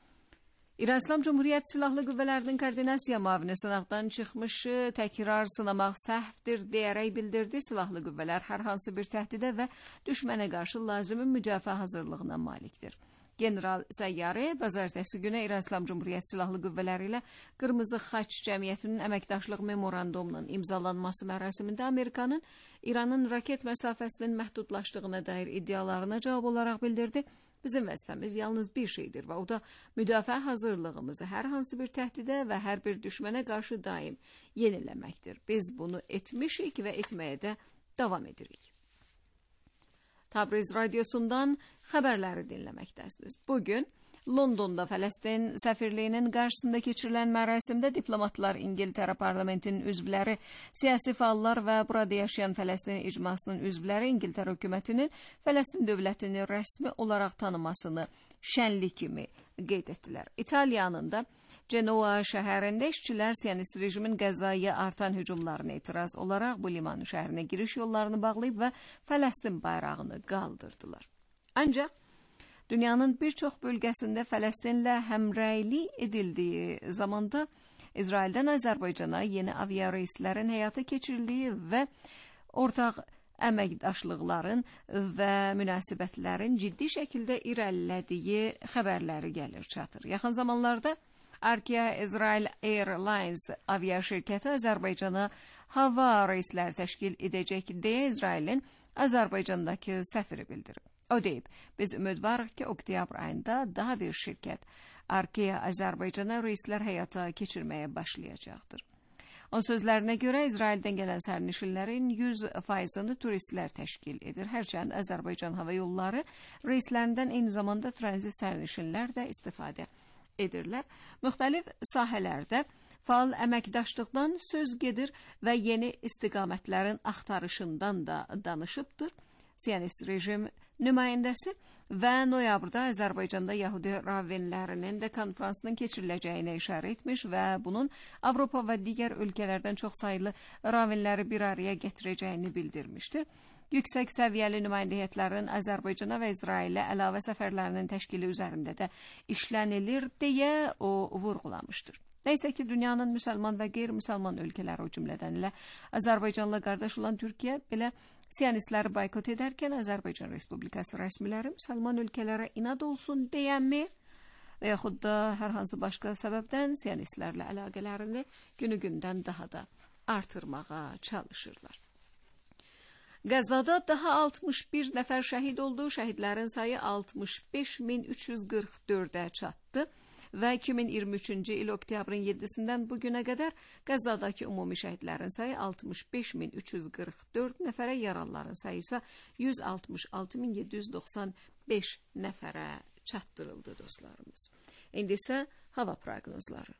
İran İslam Cumhuriyyəti Silahlı Qüvvələrinin koordinasiya müavini sınaqdan çıxmışı təkrar sınamaq səhvdir deyərək bildirdi. Silahlı qüvvələr hər hansı bir təhdidə və düşmənə qarşı lazımi müdafiə hazırlığına malikdir. General Səyyari bazartəsi günə İran İslam Cumhuriyyəti Silahlı Qüvvələri ilə Qırmızı Xaç Cəmiyyətinin əməkdaşlıq memorandumunun imzalanması mərasimində Amerikanın İranın raket məsafəsinin məhdudlaşdığına dair iddialarına cavab olaraq bildirdi. Bizim vəzifəmiz yalnız bir şeydir və o da müdafiə hazırlığımızı hər hansı bir təhdidə və hər bir düşmənə qarşı daim yeniləməkdir. Biz bunu etmişik və etməyə də davam edirik. Təbriz radiosundan xəbərləri dinləməkdəsiniz. Bugün Londonda Fələstin səfirliyinin qarşısında keçirilən mərasimdə diplomatlar, İngiltərə parlamentinin üzvləri, siyasi fəallar və burada yaşayan Fələstin icmasının üzvləri İngiltərə hökumətinin Fələstin dövlətini rəsmi olaraq tanımasını şənlik kimi qeyd etdilər. İtaliyanın da Genoa şəhərində işçilər Siyonist rejimin Qəzzaya artan hücumlarına etiraz olaraq bu liman şəhərinə giriş yollarını bağlayıb və Fələstin bayrağını qaldırdılar. Ancaq dünyanın bir çox bölgəsində Fələstinlə həmrəylik edildiyi zamanda İsraildən Azərbaycana yeni aviareyslərin həyata keçirildiyi və ortaq əməkdaşlıqların və münasibətlərin ciddi şəkildə irəlilədiyi xəbərləri gəlir çatır. Yaxın zamanlarda Arkia Israel Airlines aviaşirkəti Azərbaycana hava reysləri təşkil edəcək deyə İsrailin Azərbaycandakı səfiri bildirib. O deyib, biz ümidvarıq ki, oktyabr ayında daha bir şirkət Arkia Azərbaycana reyslər həyata keçirməyə başlayacaqdır. Onun sözlərinə görə İsraildən gələn sərnişinlərin 100%-ını turistlər təşkil edir. Hərçənd Azərbaycan hava yolları reyslərindən eyni zamanda tranzit sərnişinlər də istifadə edirlər. Müxtəlif sahələrdə faal əməkdaşlıqdan söz gedir və yeni istiqamətlərin axtarışından da danışıbdır. Siyonist rejim nümayəndəsi və noyabrda Azərbaycanda Yahudi ravinlərinin də konferansının keçiriləcəyinə işarə etmiş və bunun Avropa və digər ölkələrdən çox saylı ravinləri bir araya gətirəcəyini bildirmişdir. Yüksək səviyyəli nümayəndə heyətlərinin Azərbaycana və İsrailə əlavə səfərlərinin təşkili üzərində də işlənilir deyə o vurğulamışdır. Nəysə ki, dünyanın müsəlman və qeyri-müsəlman ölkələri o cümlədən ilə Azərbaycanla qardaş olan Türkiyə belə siyonistləri boykot edərkən Azərbaycan Respublikası rəsmiləri müsəlman ölkələrə inad olsun deyənmi və yaxud da hər hansı başqa səbəbdən siyonistlərlə əlaqələrini günü-gündən daha da artırmağa çalışırlar. Qəzzada daha 61 nəfər şəhid oldu, şəhidlərin sayı 65.344-ə çatdı və 2023-cü il oktyabrın 7-sindən bugünə qədər Qəzzadakı ümumi şəhidlərin sayı 65.344 nəfərə, yaralıların sayı isə 166.795 nəfərə çatdırıldı dostlarımız. İndi isə hava proqnozları.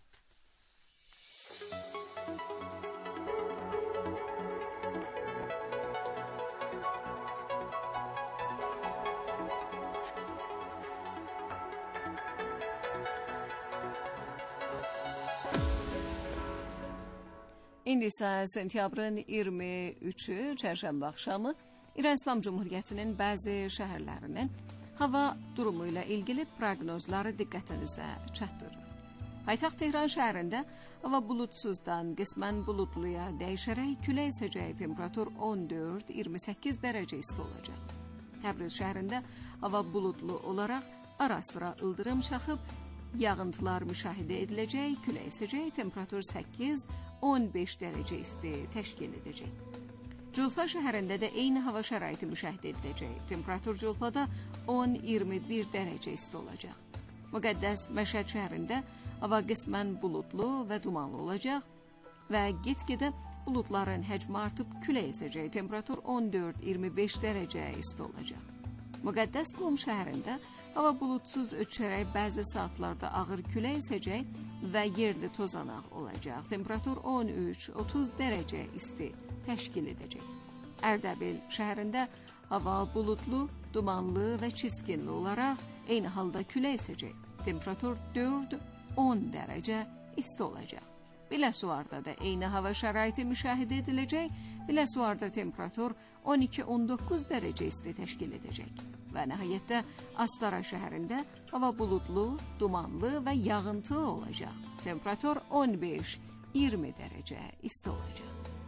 İndi isə sentyabrın 23-ü çərşənbə axşamı İran İslam Cumhuriyyətinin bəzi şəhərlərinin hava durumu ilə ilgili proqnozları diqqətinizə çatdırır. Paytaxt Tehran şəhərində hava bulutsuzdan qismən bulutluya dəyişərək külək əsəcək, temperatur 14-28 dərəcə isti olacaq. Təbriz şəhərində hava bulutlu olaraq ara-sıra ildırım çaxıb, yağıntılar müşahidə ediləcək, külək əsəcək, temperatur 8-15 dərəcə isti təşkil edəcək. Culfa şəhərində də eyni hava şəraiti müşahidə ediləcək. Temperatur Culfada 10-21 dərəcə isti olacaq. Müqəddəs Məşəd şəhərində hava qismən bulutlu və dumanlı olacaq və get-gedə buludların həcmi artıb külək əsəcək. Temperatur 14-25 dərəcə isti olacaq. Müqəddəs Qum şəhərində hava bulutsuz ötüşərək bəzi saatlarda ağır külək əsəcək və yerli tozanaq olacaq. Temperatur 13-30 dərəcə isti təşkil edəcək. Ərdəbil şəhərində hava bulutlu, dumanlı və çiskinli olaraq eyni halda külək əsəcək. Temperatur 4-10 dərəcə isti olacaq. Biləsuvarda da eyni hava şəraiti müşahidə ediləcək. Biləsuvarda temperatur 12-19 dərəcə isti təşkil edəcək. Və nəhayətdə Astara şəhərində hava bulutlu, dumanlı və yağıntı olacaq. Temperatur 15-20 dərəcə isti olacaq.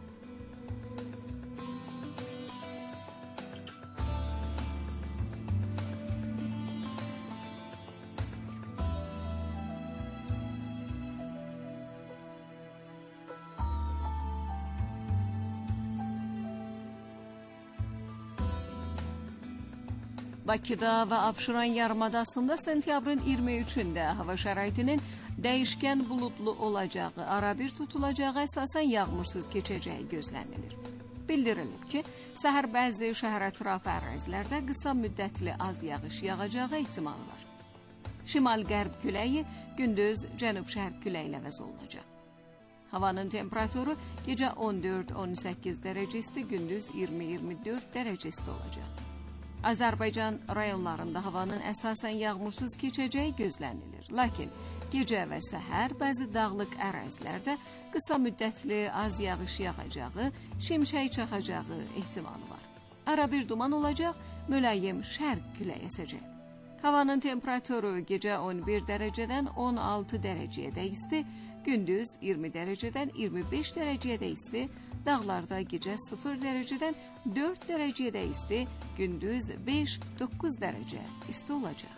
Bakıda və Abşeron yarımadasında sentyabrın 23-də hava şəraitinin dəyişkən bulutlu olacağı, arabir tutulacağı, əsasən yağmursuz keçəcəyi gözlənilir. Bildirilib ki, səhər bəzi şəhər ətrafı ərazilərdə qısa müddətli az yağış yağacağı ehtimalı var. Şimal-qərb küləyi gündüz cənub-şərq küləyi ilə əvəz olunacaq. Havanın temperaturu gecə 14-18 dərəcə isti, gündüz 20-24 dərəcə isti olacaq. Azərbaycan rayonlarında havanın əsasən yağmursuz keçəcəyi gözlənilir. Lakin gecə və səhər bəzi dağlıq ərazilərdə qısa müddətli az yağış yağacağı, şimşək çaxacağı ehtimalı var. Arabir duman olacaq, mülayim şərq küləyi əsəcək. Havanın temperaturu gecə 11 dərəcədən 16 dərəcəyə də isti, gündüz 20 dərəcədən 25 dərəcəyə də isti, dağlarda gecə 0 dərəcədən 4 dərəcəyə də isti, gündüz 5-9 dərəcə isti olacaq.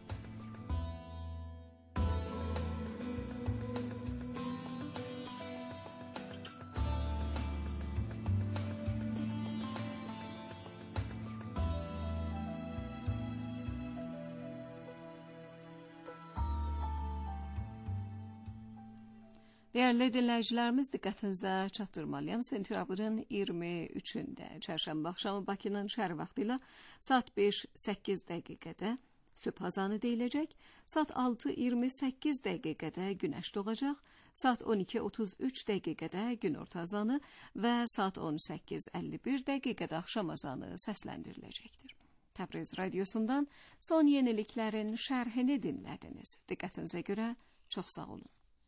Değerli dinləyicilərimiz, diqqətinizə çatdırmalıyam. Sentyabrın 23-də çərşənbə axşamı Bakının şəhər vaxtı ilə saat 5-8 dəqiqədə sübh azanı deyiləcək, saat 6-28 dəqiqədə günəş doğacaq, saat 12-33 dəqiqədə günorta azanı və saat 18-51 dəqiqədə axşam azanı səsləndiriləcəkdir. Təbriz radiosundan son yeniliklərin şərhini dinlədiniz. Diqqətinizə görə çox sağ olun.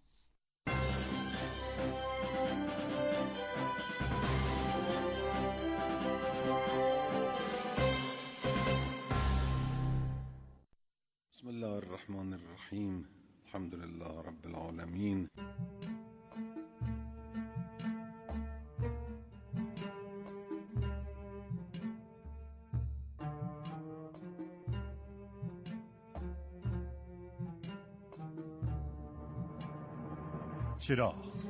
Bismillahirrahmanirrahim. Elhamdülillah Rabbil alemin. چراغ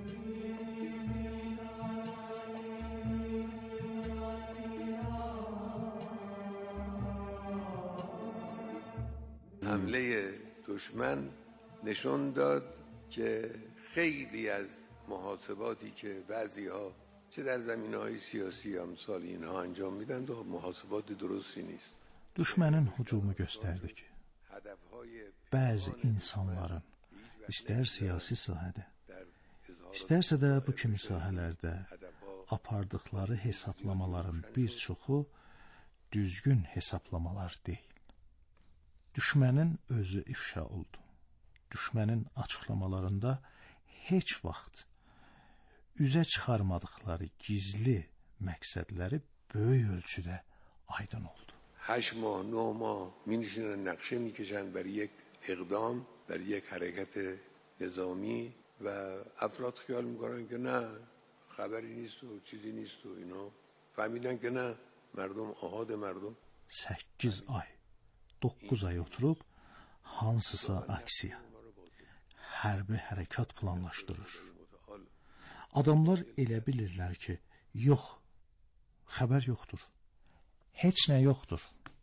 حمله دشمن نشون داد که خیلی از محاسباتی که بعضی‌ها چه در زمینه‌های siyasi امثال اینها انجام میدن و محاسبات درستی نیست. Düşmənin hücumu göstərdi ki, bəzi insanların istər siyasi sahədə, istərsə də bu kimi sahələrdə apardıqları hesablamaların bir çoxu düzgün hesablamalar deyil. Düşmənin özü ifşa oldu. Düşmənin açıqlamalarında heç vaxt üzə çıxarmadıqları gizli məqsədləri böyük ölçüdə aydın oldu. 8 ماه 9 ماه می‌نشینن نقشه می‌کشن برای یک اقدام، برای یک حرکت نظامی و افراد خیال می‌کنن که نه خبری نیست و چیزی نیست و اینا فهمیدن که نه مردم آحاد مردم 8 ay 9 ay oturub hansısa aksiya, hərbi hərəkat planlaşdırır. Adamlar elə bilirlər ki, yox, xəbər yoxdur, heç nə yoxdur.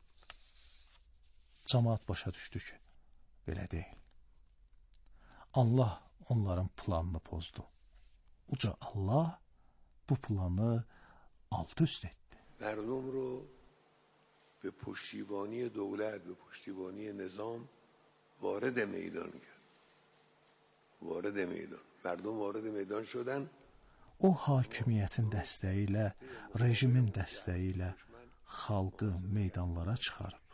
Cəmaət başa düşdü ki, belə deyil. Allah onların planını pozdu. Uca Allah bu planı alt-üst etdi. مردم رو به پشتیبانی دولت، به پشتیبانی نظام وارد میدان کرد. وارد میدان. مردم وارد میدان شدن. O hakimiyyətin dəstəyi ilə, rejimin dəstəyi ilə xalqı meydanlara çıxarıb.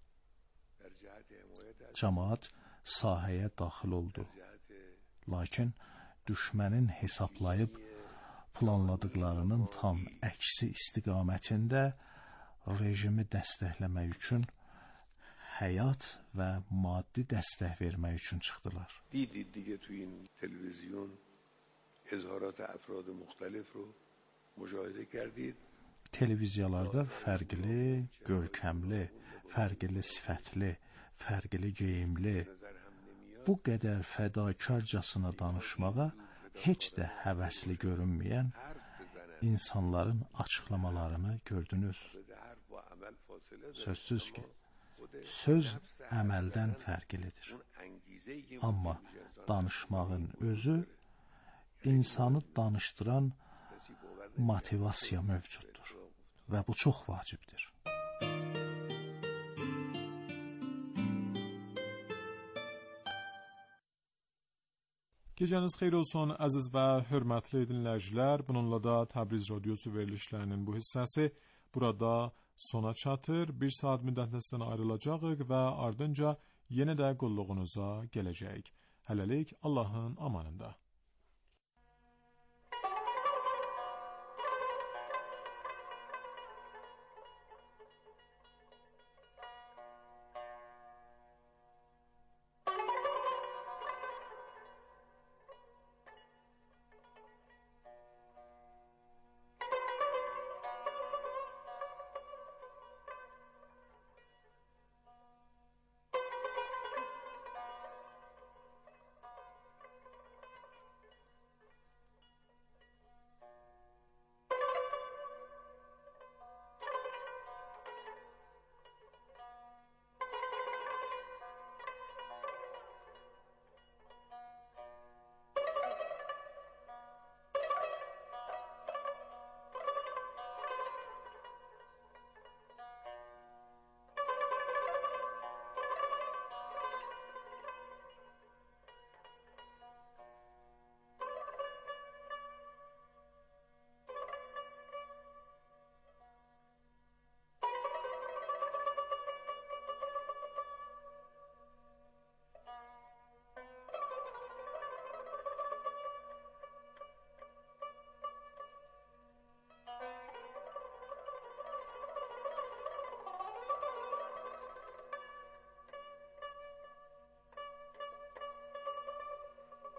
Cəmaət sahəyə daxil oldu. Lakin düşmənin hesablayıb planladıqlarının tam əksi istiqamətində rejimi dəstəkləmək üçün həyat və maddi dəstək vermək üçün çıxdılar. دیدید دیگه تو این تلویزیون اظهارات افراد مختلف رو مشاهده کردید. Televiziyalarda fərqli, görkəmli, fərqli sifətli, fərqli geyimli, bu qədər fədakarcasına danışmağa heç də həvəsli görünməyən insanların açıqlamalarını gördünüz. Sözsüz ki, söz əməldən fərqlidir. Amma danışmağın özü insanı danışdıran motivasiya mövcuddur və bu çox vacibdir. Gecəniz xeyir olsun əziz və hörmətli dinləyicilər. Bununla da Təbriz Radiosu verilişlərinin bu hissəsi burada sona çatır. Bir saat müddətində sizdən ayrılacağıq və ardınca yenə də qulluğunuza gələcəyik. Hələlik Allahın amanında.